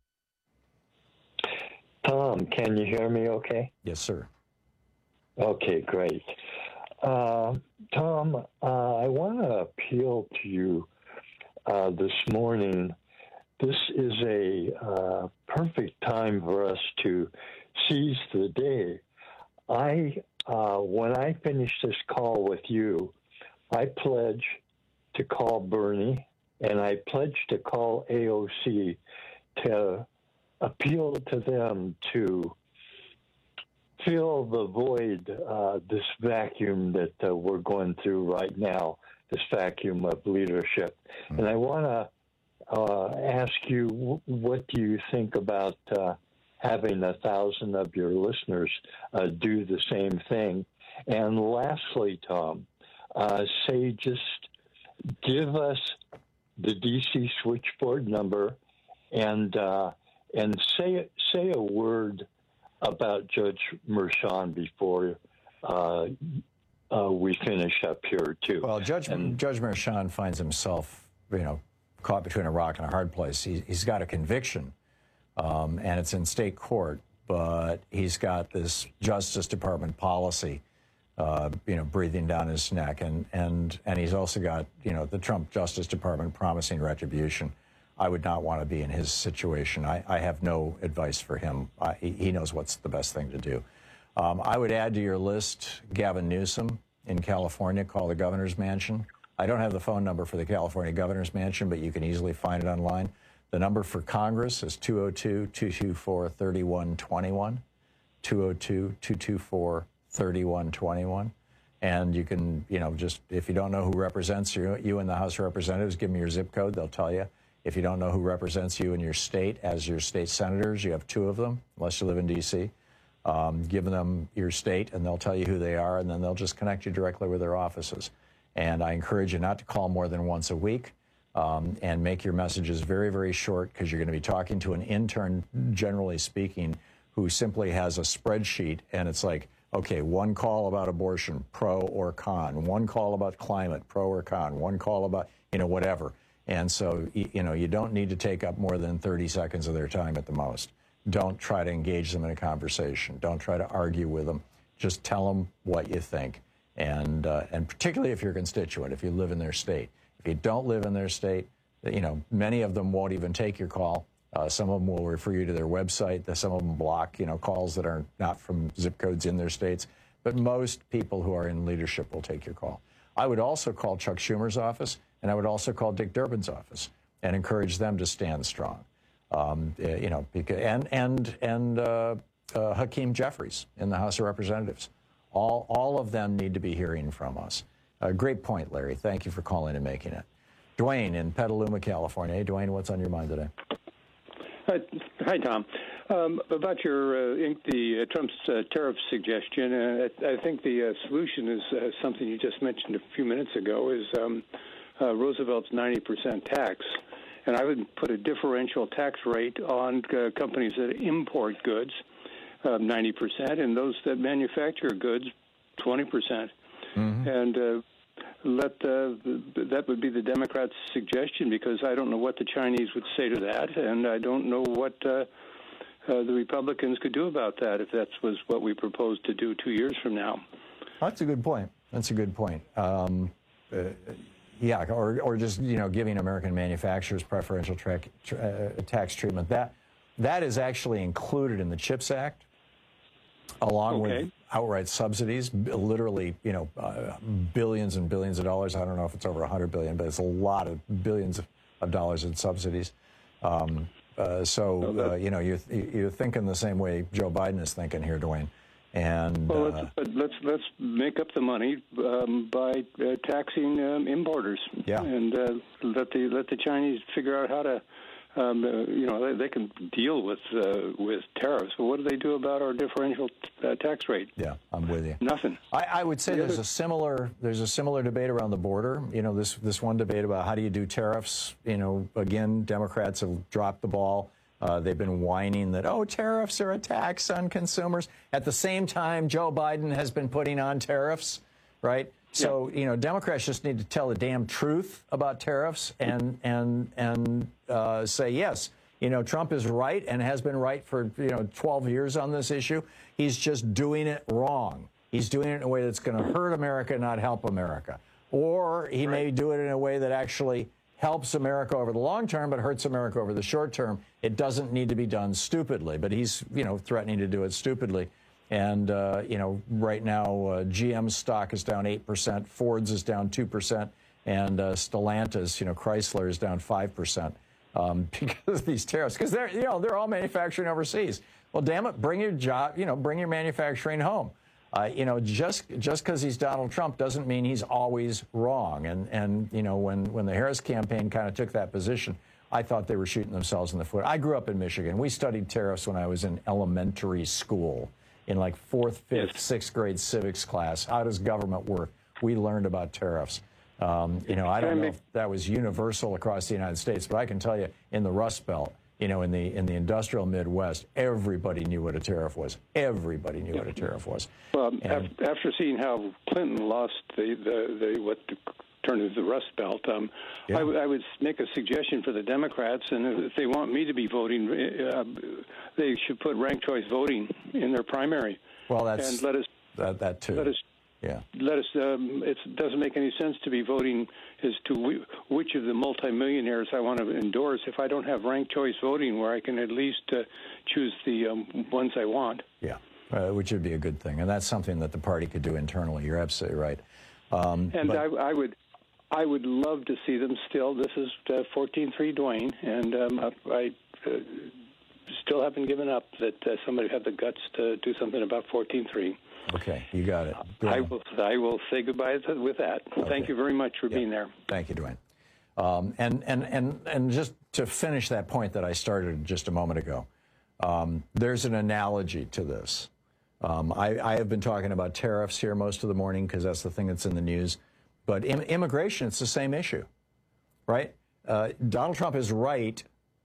Tom, can you hear me okay? Yes, sir. Okay, great. Uh, Tom, uh, I want to appeal to you uh, this morning. This is a uh, perfect time for us to seize the day. I, uh, when I finish this call with you, I pledge to call Bernie, and I pledge to call A O C to appeal to them to fill the void, uh, this vacuum that uh, we're going through right now, this vacuum of leadership. Mm-hmm. And I want to Uh, ask you, w- what do you think about uh, having a thousand of your listeners uh, do the same thing? And lastly, Tom, uh, say just give us the D C switchboard number and uh, and say say a word about Judge Merchan before uh, uh, we finish up here too. Well, Judge and, Judge Merchan finds himself, you know, caught between a rock and a hard place. He, he's got a conviction, um, and it's in state court, but he's got this Justice Department policy, uh, you know, breathing down his neck, and and and he's also got, you know, the Trump Justice Department promising retribution. I would not want to be in his situation. I, I have no advice for him. I, he, he knows what's the best thing to do. Um, I would add to your list Gavin Newsom in California. Call the governor's mansion. I don't have the phone number for the California Governor's Mansion, but you can easily find it online. The number for Congress is two oh two, two two four, three one two one, two oh two, two two four, three one two one. And you can, you know, just, if you don't know who represents you, you in the House of Representatives, give them your zip code. They'll tell you. If you don't know who represents you in your state as your state senators, you have two of them, unless you live in D C, um, give them your state, and they'll tell you who they are, and then they'll just connect you directly with their offices. And I encourage you not to call more than once a week, um, and make your messages very, very short, because you're going to be talking to an intern, generally speaking, who simply has a spreadsheet, and it's like, okay, one call about abortion, pro or con, one call about climate, pro or con, one call about, you know, whatever. And so, you know, you don't need to take up more than thirty seconds of their time at the most. Don't try to engage them in a conversation. Don't try to argue with them. Just tell them what you think. And uh, and particularly if you're a constituent, if you live in their state. If you don't live in their state, you know, many of them won't even take your call. Uh, some of them will refer you to their website. Some of them block, you know, calls that are not from zip codes in their states. But most people who are in leadership will take your call. I would also call Chuck Schumer's office, and I would also call Dick Durbin's office and encourage them to stand strong. Um, you know, because, and and and uh, uh, Hakeem Jeffries in the House of Representatives. All, all of them need to be hearing from us. Uh, great point, Larry. Thank you for calling and making it. Dwayne in Petaluma, California. Hey, Dwayne, what's on your mind today? Hi, hi Tom. Um, about your uh, the uh, Trump's uh, tariff suggestion, uh, I think the uh, solution is uh, something you just mentioned a few minutes ago, is um, uh, Roosevelt's ninety percent tax. And I would put a differential tax rate on uh, companies that import goods, uh, ninety percent, and those that manufacture goods, twenty percent. mm-hmm. and uh, let uh, that would be the Democrats' suggestion, because I don't know what the Chinese would say to that, and I don't know what uh, uh, the Republicans could do about that if that was what we proposed to do two years from now. That's a good point. That's a good point. Um, uh, yeah, or or just you know giving American manufacturers preferential tra- tra- uh, tax treatment. That that is actually included in the CHIPS Act, along okay. with outright subsidies, literally, you know, uh, billions and billions of dollars. I don't know if it's over one hundred billion, but it's a lot of billions of, of dollars in subsidies. Um, uh, so, uh, you know, you're, you're thinking the same way Joe Biden is thinking here, Dwayne. And well, uh, let's, let's let's make up the money um, by uh, taxing um, importers, yeah. and uh, let the let the Chinese figure out how to. Um, uh, you know, they, they can deal with uh, with tariffs, but what do they do about our differential t- uh, tax rate? Yeah, I'm with you. Nothing. I, I would say the there's other... a similar there's a similar debate around the border. You know, this this one debate about how do you do tariffs. You know, again, Democrats have dropped the ball. Uh, they've been whining that, oh, tariffs are a tax on consumers. At the same time, Joe Biden has been putting on tariffs, right? So, you know, Democrats just need to tell the damn truth about tariffs and and and uh, say, yes, you know, Trump is right and has been right for, you know, twelve years on this issue. He's just doing it wrong. He's doing it in a way that's going to hurt America, not help America. Or he right. may do it in a way that actually helps America over the long term but hurts America over the short term. It doesn't need to be done stupidly, but he's, you know, threatening to do it stupidly. And, uh, you know, right now, uh, G M's stock is down eight percent, Ford's is down two percent, and uh, Stellantis, you know, Chrysler is down five percent um, because of these tariffs. Because they're, you know, they're all manufacturing overseas. Well, damn it, bring your job, you know, bring your manufacturing home. Uh, you know, just just because he's Donald Trump doesn't mean he's always wrong. And, and you know, when, when the Harris campaign kind of took that position, I thought they were shooting themselves in the foot. I grew up in Michigan. We studied tariffs when I was in elementary school. In like fourth, fifth, sixth grade civics class. How does government work? We learned about tariffs. Um, you know, I don't know if that was universal across the United States, but I can tell you in the Rust Belt, you know, in the in the industrial Midwest, everybody knew what a tariff was. Everybody knew what a tariff was. Well, and, after seeing how Clinton lost the, the, the what the, turned into the Rust Belt, um, yeah. I, w- I would make a suggestion for the Democrats, and if they want me to be voting, uh, they should put ranked choice voting in their primary. Well, that's and let us that, that too. Let us, yeah. Let us. Um, it doesn't make any sense to be voting as to w- which of the multimillionaires I want to endorse if I don't have ranked choice voting, where I can at least uh, choose the um, ones I want. Yeah, uh, which would be a good thing, and that's something that the party could do internally. You're absolutely right. Um, and but, I, I would. I would love to see them still. This is uh, fourteen three Dwayne, and um, I, I uh, still haven't given up that uh, somebody had the guts to do something about fourteen three. Okay, you got it. Good. I will I will say goodbye with that. Okay. Thank you very much for yeah. being there. Thank you, Dwayne. Um, and, and, and, and just to finish that point that I started just a moment ago, um, there's an analogy to this. Um, I, I have been talking about tariffs here most of the morning because that's the thing that's in the news. But im- immigration, it's the same issue, right? Uh, Donald Trump is right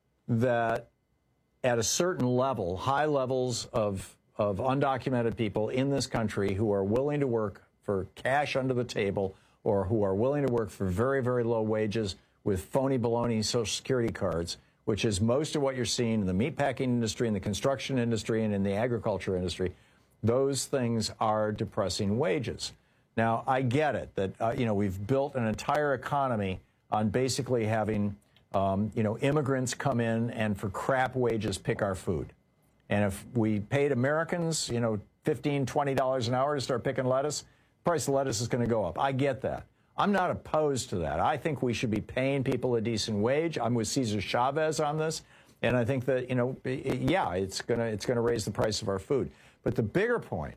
that at a certain level, high levels of, of undocumented people in this country who are willing to work for cash under the table or who are willing to work for very, very low wages with phony baloney Social Security cards, which is most of what you're seeing in the meatpacking industry, in the construction industry, and in the agriculture industry, those things are depressing wages. Now, I get it that, uh, you know, we've built an entire economy on basically having, um, you know, immigrants come in and for crap wages pick our food. And if we paid Americans, you know, fifteen dollars, twenty dollars an hour to start picking lettuce, the price of lettuce is going to go up. I get that. I'm not opposed to that. I think we should be paying people a decent wage. I'm with Cesar Chavez on this. And I think that, you know, yeah, it's going to it's going to raise the price of our food. But the bigger point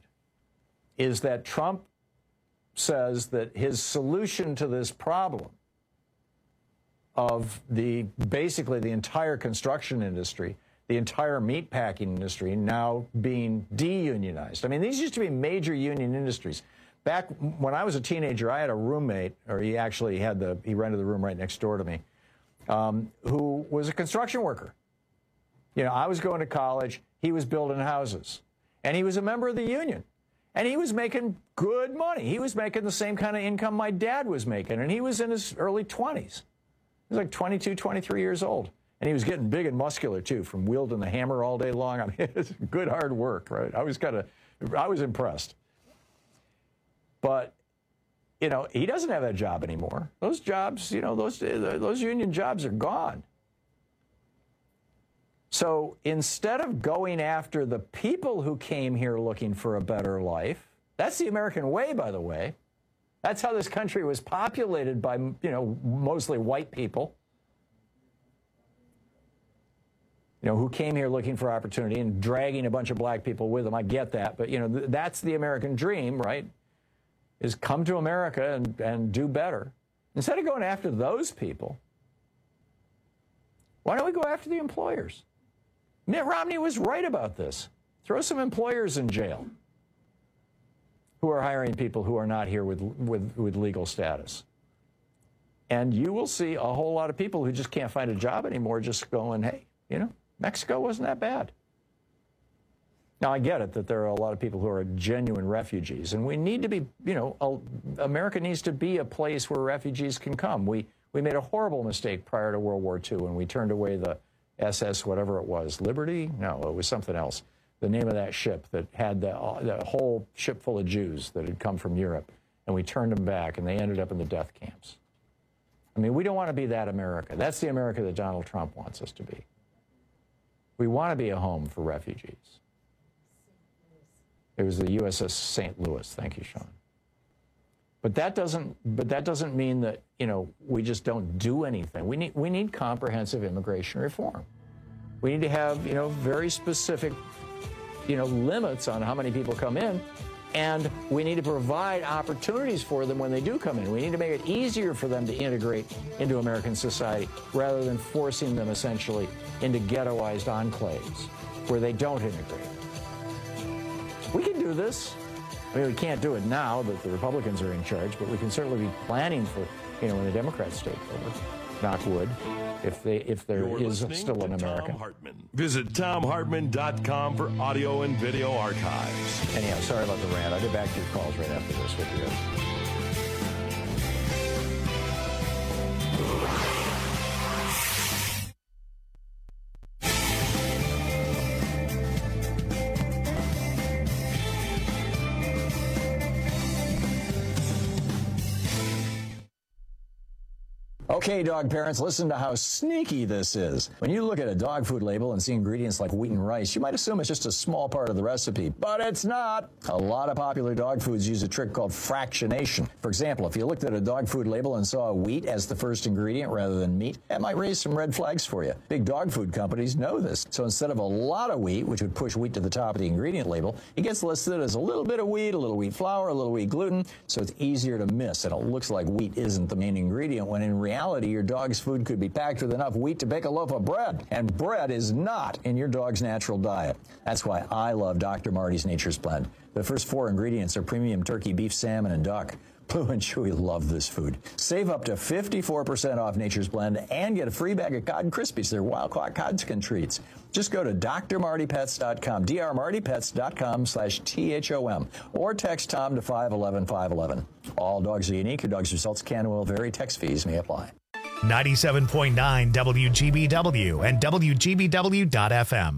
is that Trump says that his solution to this problem of the basically the entire construction industry, the entire meatpacking industry now being de-unionized. I mean, these used to be major union industries. Back when I was a teenager, I had a roommate, or he actually had the, he rented the room right next door to me, um, who was a construction worker. You know, I was going to college, he was building houses, and he was a member of the union. And he was making good money. He was making the same kind of income my dad was making, and he was in his early twenties. He was like twenty-two, twenty-three years old. And he was getting big and muscular, too, from wielding the hammer all day long. I mean, it's good, hard work, right? I was kind of, I was impressed. But, you know, he doesn't have that job anymore. Those jobs, you know, those, those union jobs are gone. So instead of going after the people who came here looking for a better life, that's the American way, by the way. That's how this country was populated by, you know, mostly white people, you know, who came here looking for opportunity and dragging a bunch of black people with them. I get that. But, you know, th- that's the American dream, right, is come to America and, and do better. Instead of going after those people, why don't we go after the employers? Mitt Romney was right about this. Throw some employers in jail who are hiring people who are not here with, with, with legal status. And you will see a whole lot of people who just can't find a job anymore just going, hey, you know, Mexico wasn't that bad. Now, I get it that there are a lot of people who are genuine refugees, and we need to be, you know, a, America needs to be a place where refugees can come. We, we made a horrible mistake prior to World War Two when we turned away the S S, whatever it was, Liberty? No, it was something else. The name of that ship that had the, uh, the whole ship full of Jews that had come from Europe, and we turned them back, and they ended up in the death camps. I mean, we don't want to be that America. That's the America that Donald Trump wants us to be. We want to be a home for refugees. It was the U S S Saint Louis. Thank you, Sean. But that doesn't. But that doesn't mean that, you know, we just don't do anything. We need. We need comprehensive immigration reform. We need to have, you know, very specific, you know, limits on how many people come in, and we need to provide opportunities for them when they do come in. We need to make it easier for them to integrate into American society rather than forcing them essentially into ghettoized enclaves where they don't integrate. We can do this. I mean, we can't do it now that the Republicans are in charge, but we can certainly be planning for, you know, when the Democrats take over. Knock wood, if they if there You're is still an America. Tom Hartman. Visit tom hartman dot com for audio and video archives. Anyhow, sorry about the rant. I'll get back to your calls right after this with you. Okay, dog parents, listen to how sneaky this is. When you look at a dog food label and see ingredients like wheat and rice, you might assume it's just a small part of the recipe, but it's not. A lot of popular dog foods use a trick called fractionation. For example, if you looked at a dog food label and saw wheat as the first ingredient rather than meat, that might raise some red flags for you. Big dog food companies know this. So instead of a lot of wheat, which would push wheat to the top of the ingredient label, it gets listed as a little bit of wheat, a little wheat flour, a little wheat gluten, so it's easier to miss, and it looks like wheat isn't the main ingredient, when in reality, your dog's food could be packed with enough wheat to bake a loaf of bread, and bread is not in your dog's natural diet. That's why I love Doctor Marty's Nature's Blend. The first four ingredients are premium turkey, beef, salmon, and duck. Blue and Chewy love this food. Save up to fifty-four percent off Nature's Blend and get a free bag of Cod Krispies. They're wild-caught Codskin treats. Just go to d r marty pets dot com, d r marty pets dot com slash T H O M, or text Tom to five one one five one one. All dogs are unique. Your dog's results can will vary. Text fees may apply. ninety-seven point nine W G B W and W G B W dot F M.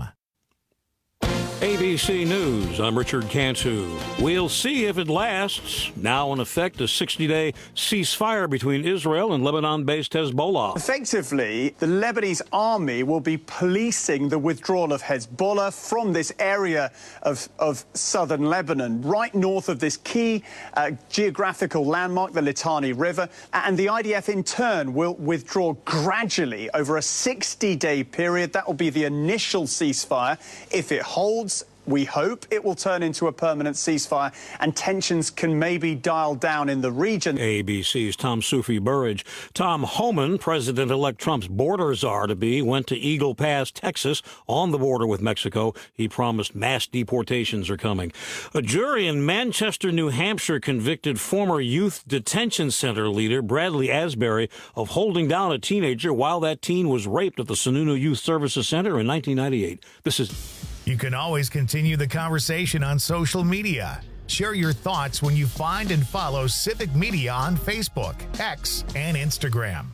A B C News, I'm Richard Cantu. We'll see if it lasts. Now in effect, a sixty-day ceasefire between Israel and Lebanon-based Hezbollah. Effectively, the Lebanese army will be policing the withdrawal of Hezbollah from this area of, of southern Lebanon, right north of this key uh, geographical landmark, the Litani River. And the I D F, in turn, will withdraw gradually over a sixty-day period. That will be the initial ceasefire. If it holds, we hope it will turn into a permanent ceasefire and tensions can maybe dial down in the region. A B C's Tom Sufi Burridge. Tom Homan, President-elect Trump's border czar-to-be, went to Eagle Pass, Texas, on the border with Mexico. He promised mass deportations are coming. A jury in Manchester, New Hampshire, convicted former youth detention center leader Bradley Asbury of holding down a teenager while that teen was raped at the Sununu Youth Services Center in nineteen ninety-eight. This is... You can always continue the conversation on social media. Share your thoughts when you find and follow Civic Media on Facebook, X, and Instagram.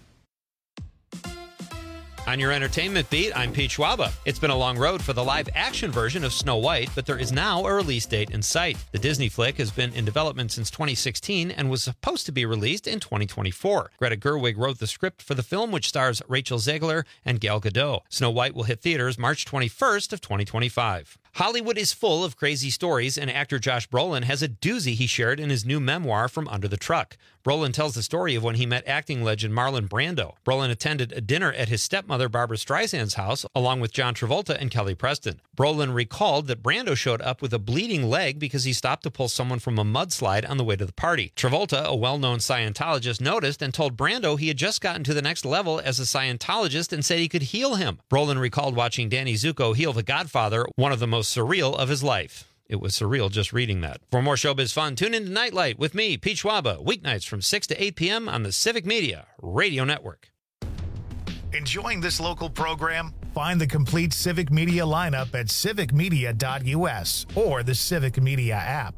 On your entertainment beat, I'm Pete Schwaba. It's been a long road for the live-action version of Snow White, but there is now a release date in sight. The Disney flick has been in development since twenty sixteen and was supposed to be released in twenty twenty-four. Greta Gerwig wrote the script for the film, which stars Rachel Zegler and Gal Gadot. Snow White will hit theaters March twenty-first of twenty twenty-five. Hollywood is full of crazy stories, and actor Josh Brolin has a doozy he shared in his new memoir, From Under the Truck. Brolin tells the story of when he met acting legend Marlon Brando. Brolin attended a dinner at his stepmother Barbara Streisand's house, along with John Travolta and Kelly Preston. Brolin recalled that Brando showed up with a bleeding leg because he stopped to pull someone from a mudslide on the way to the party. Travolta, a well-known Scientologist, noticed and told Brando he had just gotten to the next level as a Scientologist and said he could heal him. Brolin recalled watching Danny Zuko heal The Godfather, one of the most surreal of his life. It was surreal just reading that. For more showbiz fun, tune in to Nightlight with me, Pete Schwaba, weeknights from six to eight p.m. on the Civic Media Radio Network. Enjoying this local program? Find the complete Civic Media lineup at civic media dot u s or the Civic Media app.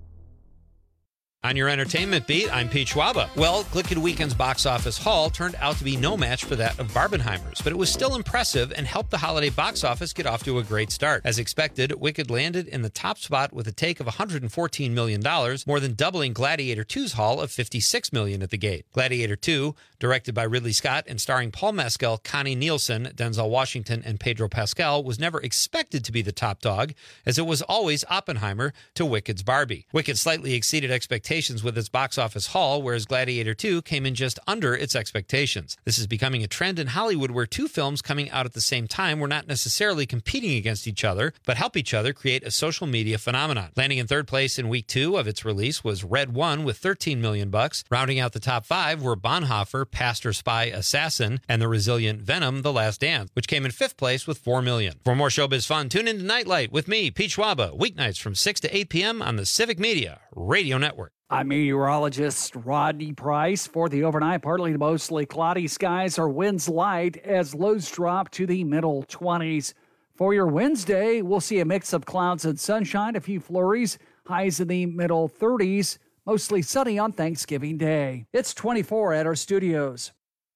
On your entertainment beat, I'm Pete Schwaba. Well, Glicked Weekend's box office haul turned out to be no match for that of Barbenheimer's, but it was still impressive and helped the holiday box office get off to a great start. As expected, Wicked landed in the top spot with a take of one hundred fourteen million dollars, more than doubling Gladiator two's haul of fifty-six million dollars at the gate. Gladiator two, directed by Ridley Scott and starring Paul Mescal, Connie Nielsen, Denzel Washington, and Pedro Pascal, was never expected to be the top dog, as it was always Oppenheimer to Wicked's Barbie. Wicked slightly exceeded expectations with its box office haul, whereas Gladiator two came in just under its expectations. This is becoming a trend in Hollywood where two films coming out at the same time were not necessarily competing against each other, but help each other create a social media phenomenon. Landing in third place in week two of its release was Red One with thirteen million bucks. Rounding out the top five were Bonhoeffer, Pastor Spy Assassin, and the resilient Venom, The Last Dance, which came in fifth place with four million. For more showbiz fun, tune in to Nightlight with me, Pete Schwaba, weeknights from six to eight p.m. on the Civic Media Radio Network. I'm meteorologist Rodney Price. For the overnight, partly to mostly cloudy skies or winds light as lows drop to the middle twenties. For your Wednesday, we'll see a mix of clouds and sunshine, a few flurries, highs in the middle thirties, mostly sunny on Thanksgiving Day. It's twenty-four at our studios.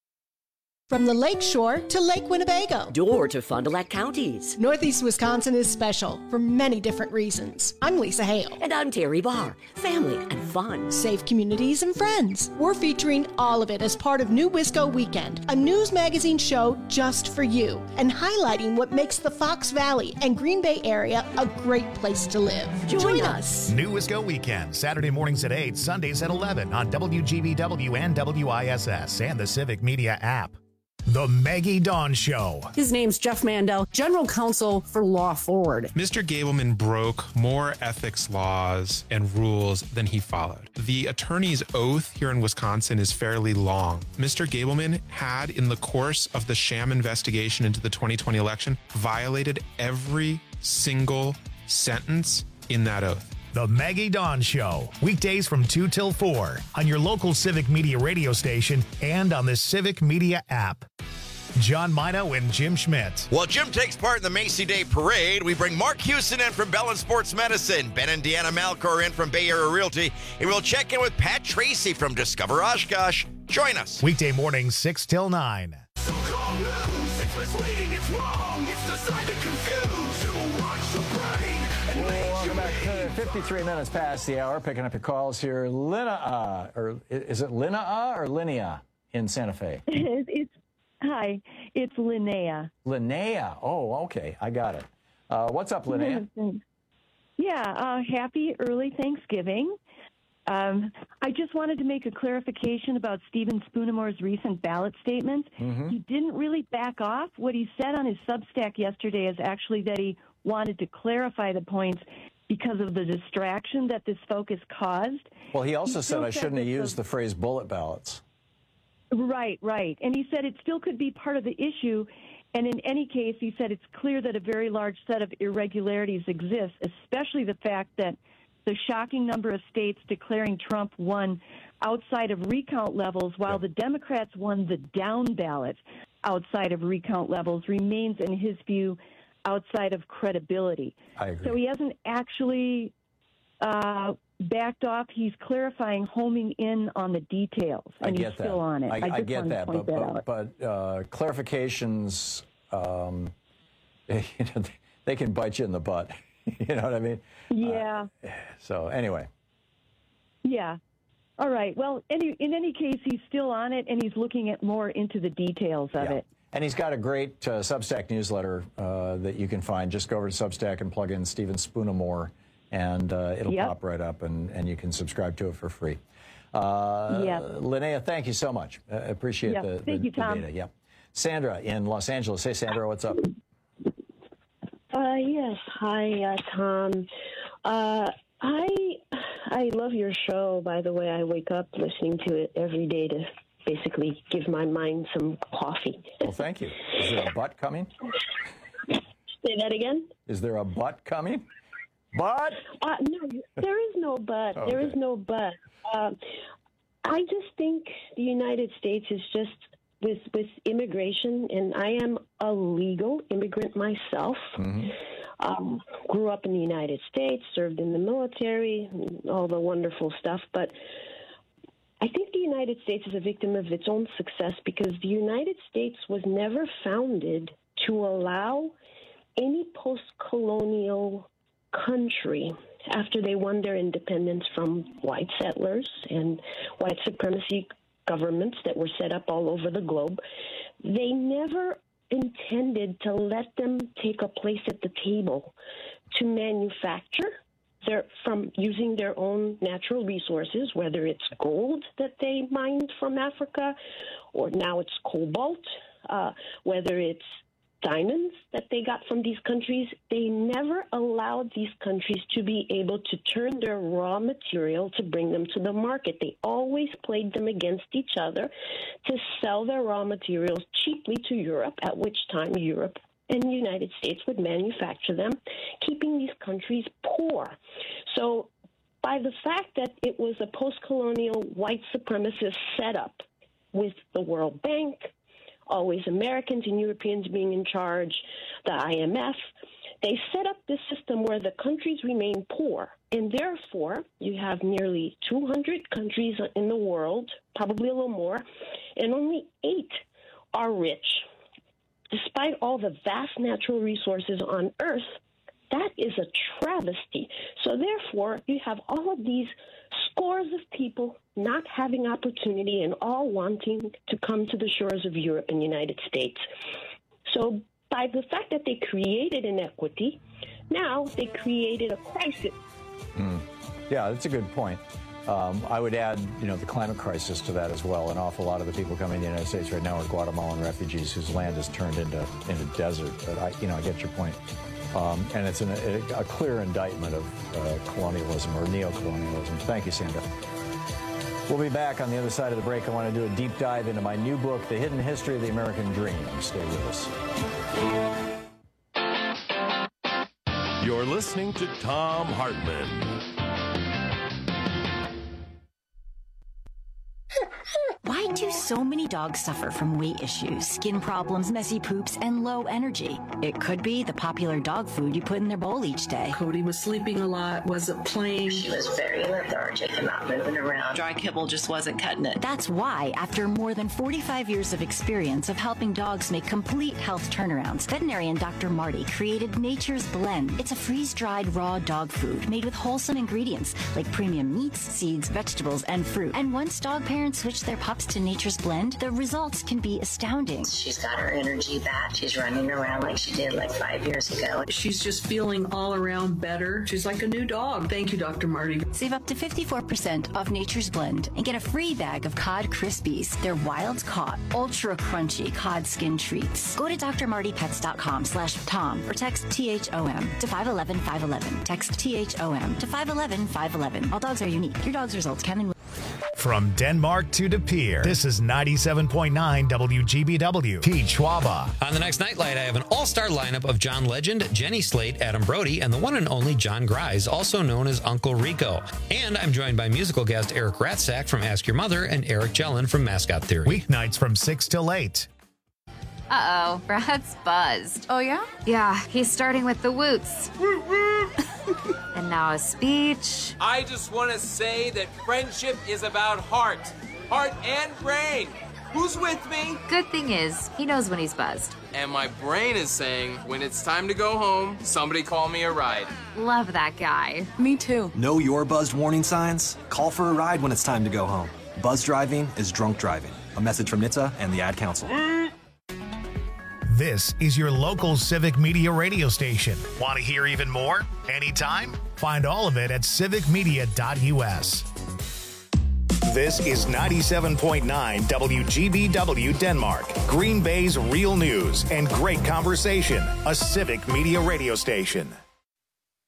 From the Lake Shore to Lake Winnebago. Door to Fond du Lac counties. Northeast Wisconsin is special for many different reasons. I'm Lisa Hale. And I'm Terry Barr. Family and fun. Safe communities and friends. We're featuring all of it as part of New Wisco Weekend, a news magazine show just for you, and highlighting what makes the Fox Valley and Green Bay area a great place to live. Join, Join us. New Wisco Weekend, Saturday mornings at eight, Sundays at eleven on W G B W and W I S S and the Civic Media app. The Maggie Dawn Show. His name's Jeff Mandel, General Counsel for Law Forward. Mister Gableman broke more ethics laws and rules than he followed. The attorney's oath here in Wisconsin is fairly long. Mister Gableman had, in the course of the sham investigation into the twenty twenty election, violated every single sentence in that oath. The Maggie Dawn Show, weekdays from two till four on your local Civic Media radio station and on the Civic Media app. John Mino and Jim Schmidt. While Jim takes part in the Macy Day Parade, we bring Mark Houston in from Bell and Sports Medicine, Ben and Deanna Malcor in from Bay Area Realty, and we'll check in with Pat Tracy from Discover Oshkosh. Join us. Weekday mornings, six till nine. Welcome back. Uh, fifty-three minutes past the hour. Picking up your calls here. Lina, or is it Lina or Linnea in Santa Fe? It's, it's hi. It's Linnea. Linnea. Oh, okay. I got it. Uh, what's up, Linnea? Yeah. Uh, happy early Thanksgiving. Um, I just wanted to make a clarification about Stephen Spoonamore's recent ballot statement. Mm-hmm. He didn't really back off. What he said on his Substack yesterday is actually that he wanted to clarify the points because of the distraction that this focus caused. Well, he also he said I shouldn't have used a, the phrase bullet ballots. Right, right. And he said it still could be part of the issue. And in any case, he said it's clear that a very large set of irregularities exist, especially the fact that the shocking number of states declaring Trump won outside of recount levels, while the Democrats won the down ballot outside of recount levels, remains, in his view, outside of credibility. I agree. So he hasn't actually uh, backed off. He's clarifying, homing in on the details, and I get he's that. still on it. I, I, just I get wanted to that, point but that but, out. but uh, clarifications, um, you know, they can bite you in the butt. You know what I mean? Yeah. Uh, so anyway. Yeah. All right. Well, any, in any case, he's still on it, and he's looking at more into the details of Yeah. it. And he's got a great uh, Substack newsletter uh, that you can find. Just go over to Substack and plug in Stephen Spoonamore, and uh, it'll Yep. pop right up, and, and you can subscribe to it for free. Uh, Yeah. Linnea, thank you so much. I appreciate Yeah. the, Thank the, you, Tom. the data. Yep. Sandra in Los Angeles. Hey, Sandra, what's up? Uh, yes. Hi, uh, Tom. Uh, I I love your show. By the way, I wake up listening to it every day to basically give my mind some coffee. Well, thank you. Is there a butt coming? Say that again? Is there a butt coming? Butt? Uh, no, there is no but. Okay. There is no but. Uh, I just think the United States is just with with immigration, and I am a legal immigrant myself. Mm-hmm. Um, grew up in the United States, served in the military, all the wonderful stuff. But I think the United States is a victim of its own success because the United States was never founded to allow any post-colonial country, after they won their independence from white settlers and white supremacy governments that were set up all over the globe, they never intended to let them take a place at the table to manufacture their, from using their own natural resources, whether it's gold that they mined from Africa, or now it's cobalt, uh, whether it's diamonds that they got from these countries. They never allowed these countries to be able to turn their raw material to bring them to the market. They always played them against each other to sell their raw materials cheaply to Europe, at which time Europe and the United States would manufacture them, keeping these countries poor. So by the fact that it was a post-colonial white supremacist setup with the World Bank, always Americans and Europeans being in charge, the I M F, they set up this system where the countries remain poor. And therefore, you have nearly two hundred countries in the world, probably a little more, and only eight are rich. Despite all the vast natural resources on Earth, that is a travesty. So therefore, you have all of these scores of people not having opportunity and all wanting to come to the shores of Europe and the United States. So by the fact that they created inequity, now they created a crisis. Mm. Yeah, that's a good point. Um, I would add, you know, the climate crisis to that as well. An awful lot of the people coming to the United States right now are Guatemalan refugees whose land is turned into into desert. But I, you know, I get your point. Um, and it's an, a, a clear indictment of uh, colonialism or neo-colonialism. Thank you, Sandra. We'll be back on the other side of the break. I want to do a deep dive into my new book, The Hidden History of the American Dream. Stay with us. You're listening to Thom Hartmann. Why do so many dogs suffer from weight issues, skin problems, messy poops, and low energy? It could be the popular dog food you put in their bowl each day. Cody was sleeping a lot, wasn't playing. She was very lethargic and not moving around. Dry kibble just wasn't cutting it. That's why, after more than forty-five years of experience of helping dogs make complete health turnarounds, veterinarian Doctor Marty created Nature's Blend. It's a freeze-dried raw dog food made with wholesome ingredients like premium meats, seeds, vegetables, and fruit. And once dog parents switch their pups to Nature's Blend, the results can be astounding. She's got her energy back. She's running around like she did like five years ago. She's just feeling all around better. She's like a new dog. Thank you, Doctor Marty. Save up to fifty-four percent off Nature's Blend and get a free bag of Cod Krispies. They're wild caught, ultra crunchy cod skin treats. Go to drmartypets.com slash Tom or text T H O M to five one one five one one. Text T H O M to five one one five one one. All dogs are unique. Your dog's results can and From Denmark to De Pere, this is ninety-seven point nine W G B W. Pete Schwaba. On the next Nightlight, I have an all-star lineup of John Legend, Jenny Slate, Adam Brody, and the one and only John Grise, also known as Uncle Rico. And I'm joined by musical guest Eric Ratzak from Ask Your Mother and Eric Jellin from Mascot Theory. Weeknights from six till eight. Uh-oh, Brad's buzzed. Oh, yeah? Yeah, he's starting with the woots. And And now a speech. I just want to say that friendship is about heart. Heart and brain. Who's with me? Good thing is, he knows when he's buzzed. And my brain is saying, when it's time to go home, somebody call me a ride. Love that guy. Me too. Know your buzzed warning signs? Call for a ride when it's time to go home. Buzz driving is drunk driving. A message from N H T S A and the Ad Council. This is your local Civic Media radio station. Want to hear even more? Anytime? Find all of it at civic media dot u s. This is ninety-seven point nine W G B W Denmark, Green Bay's real news and great conversation, a Civic Media radio station.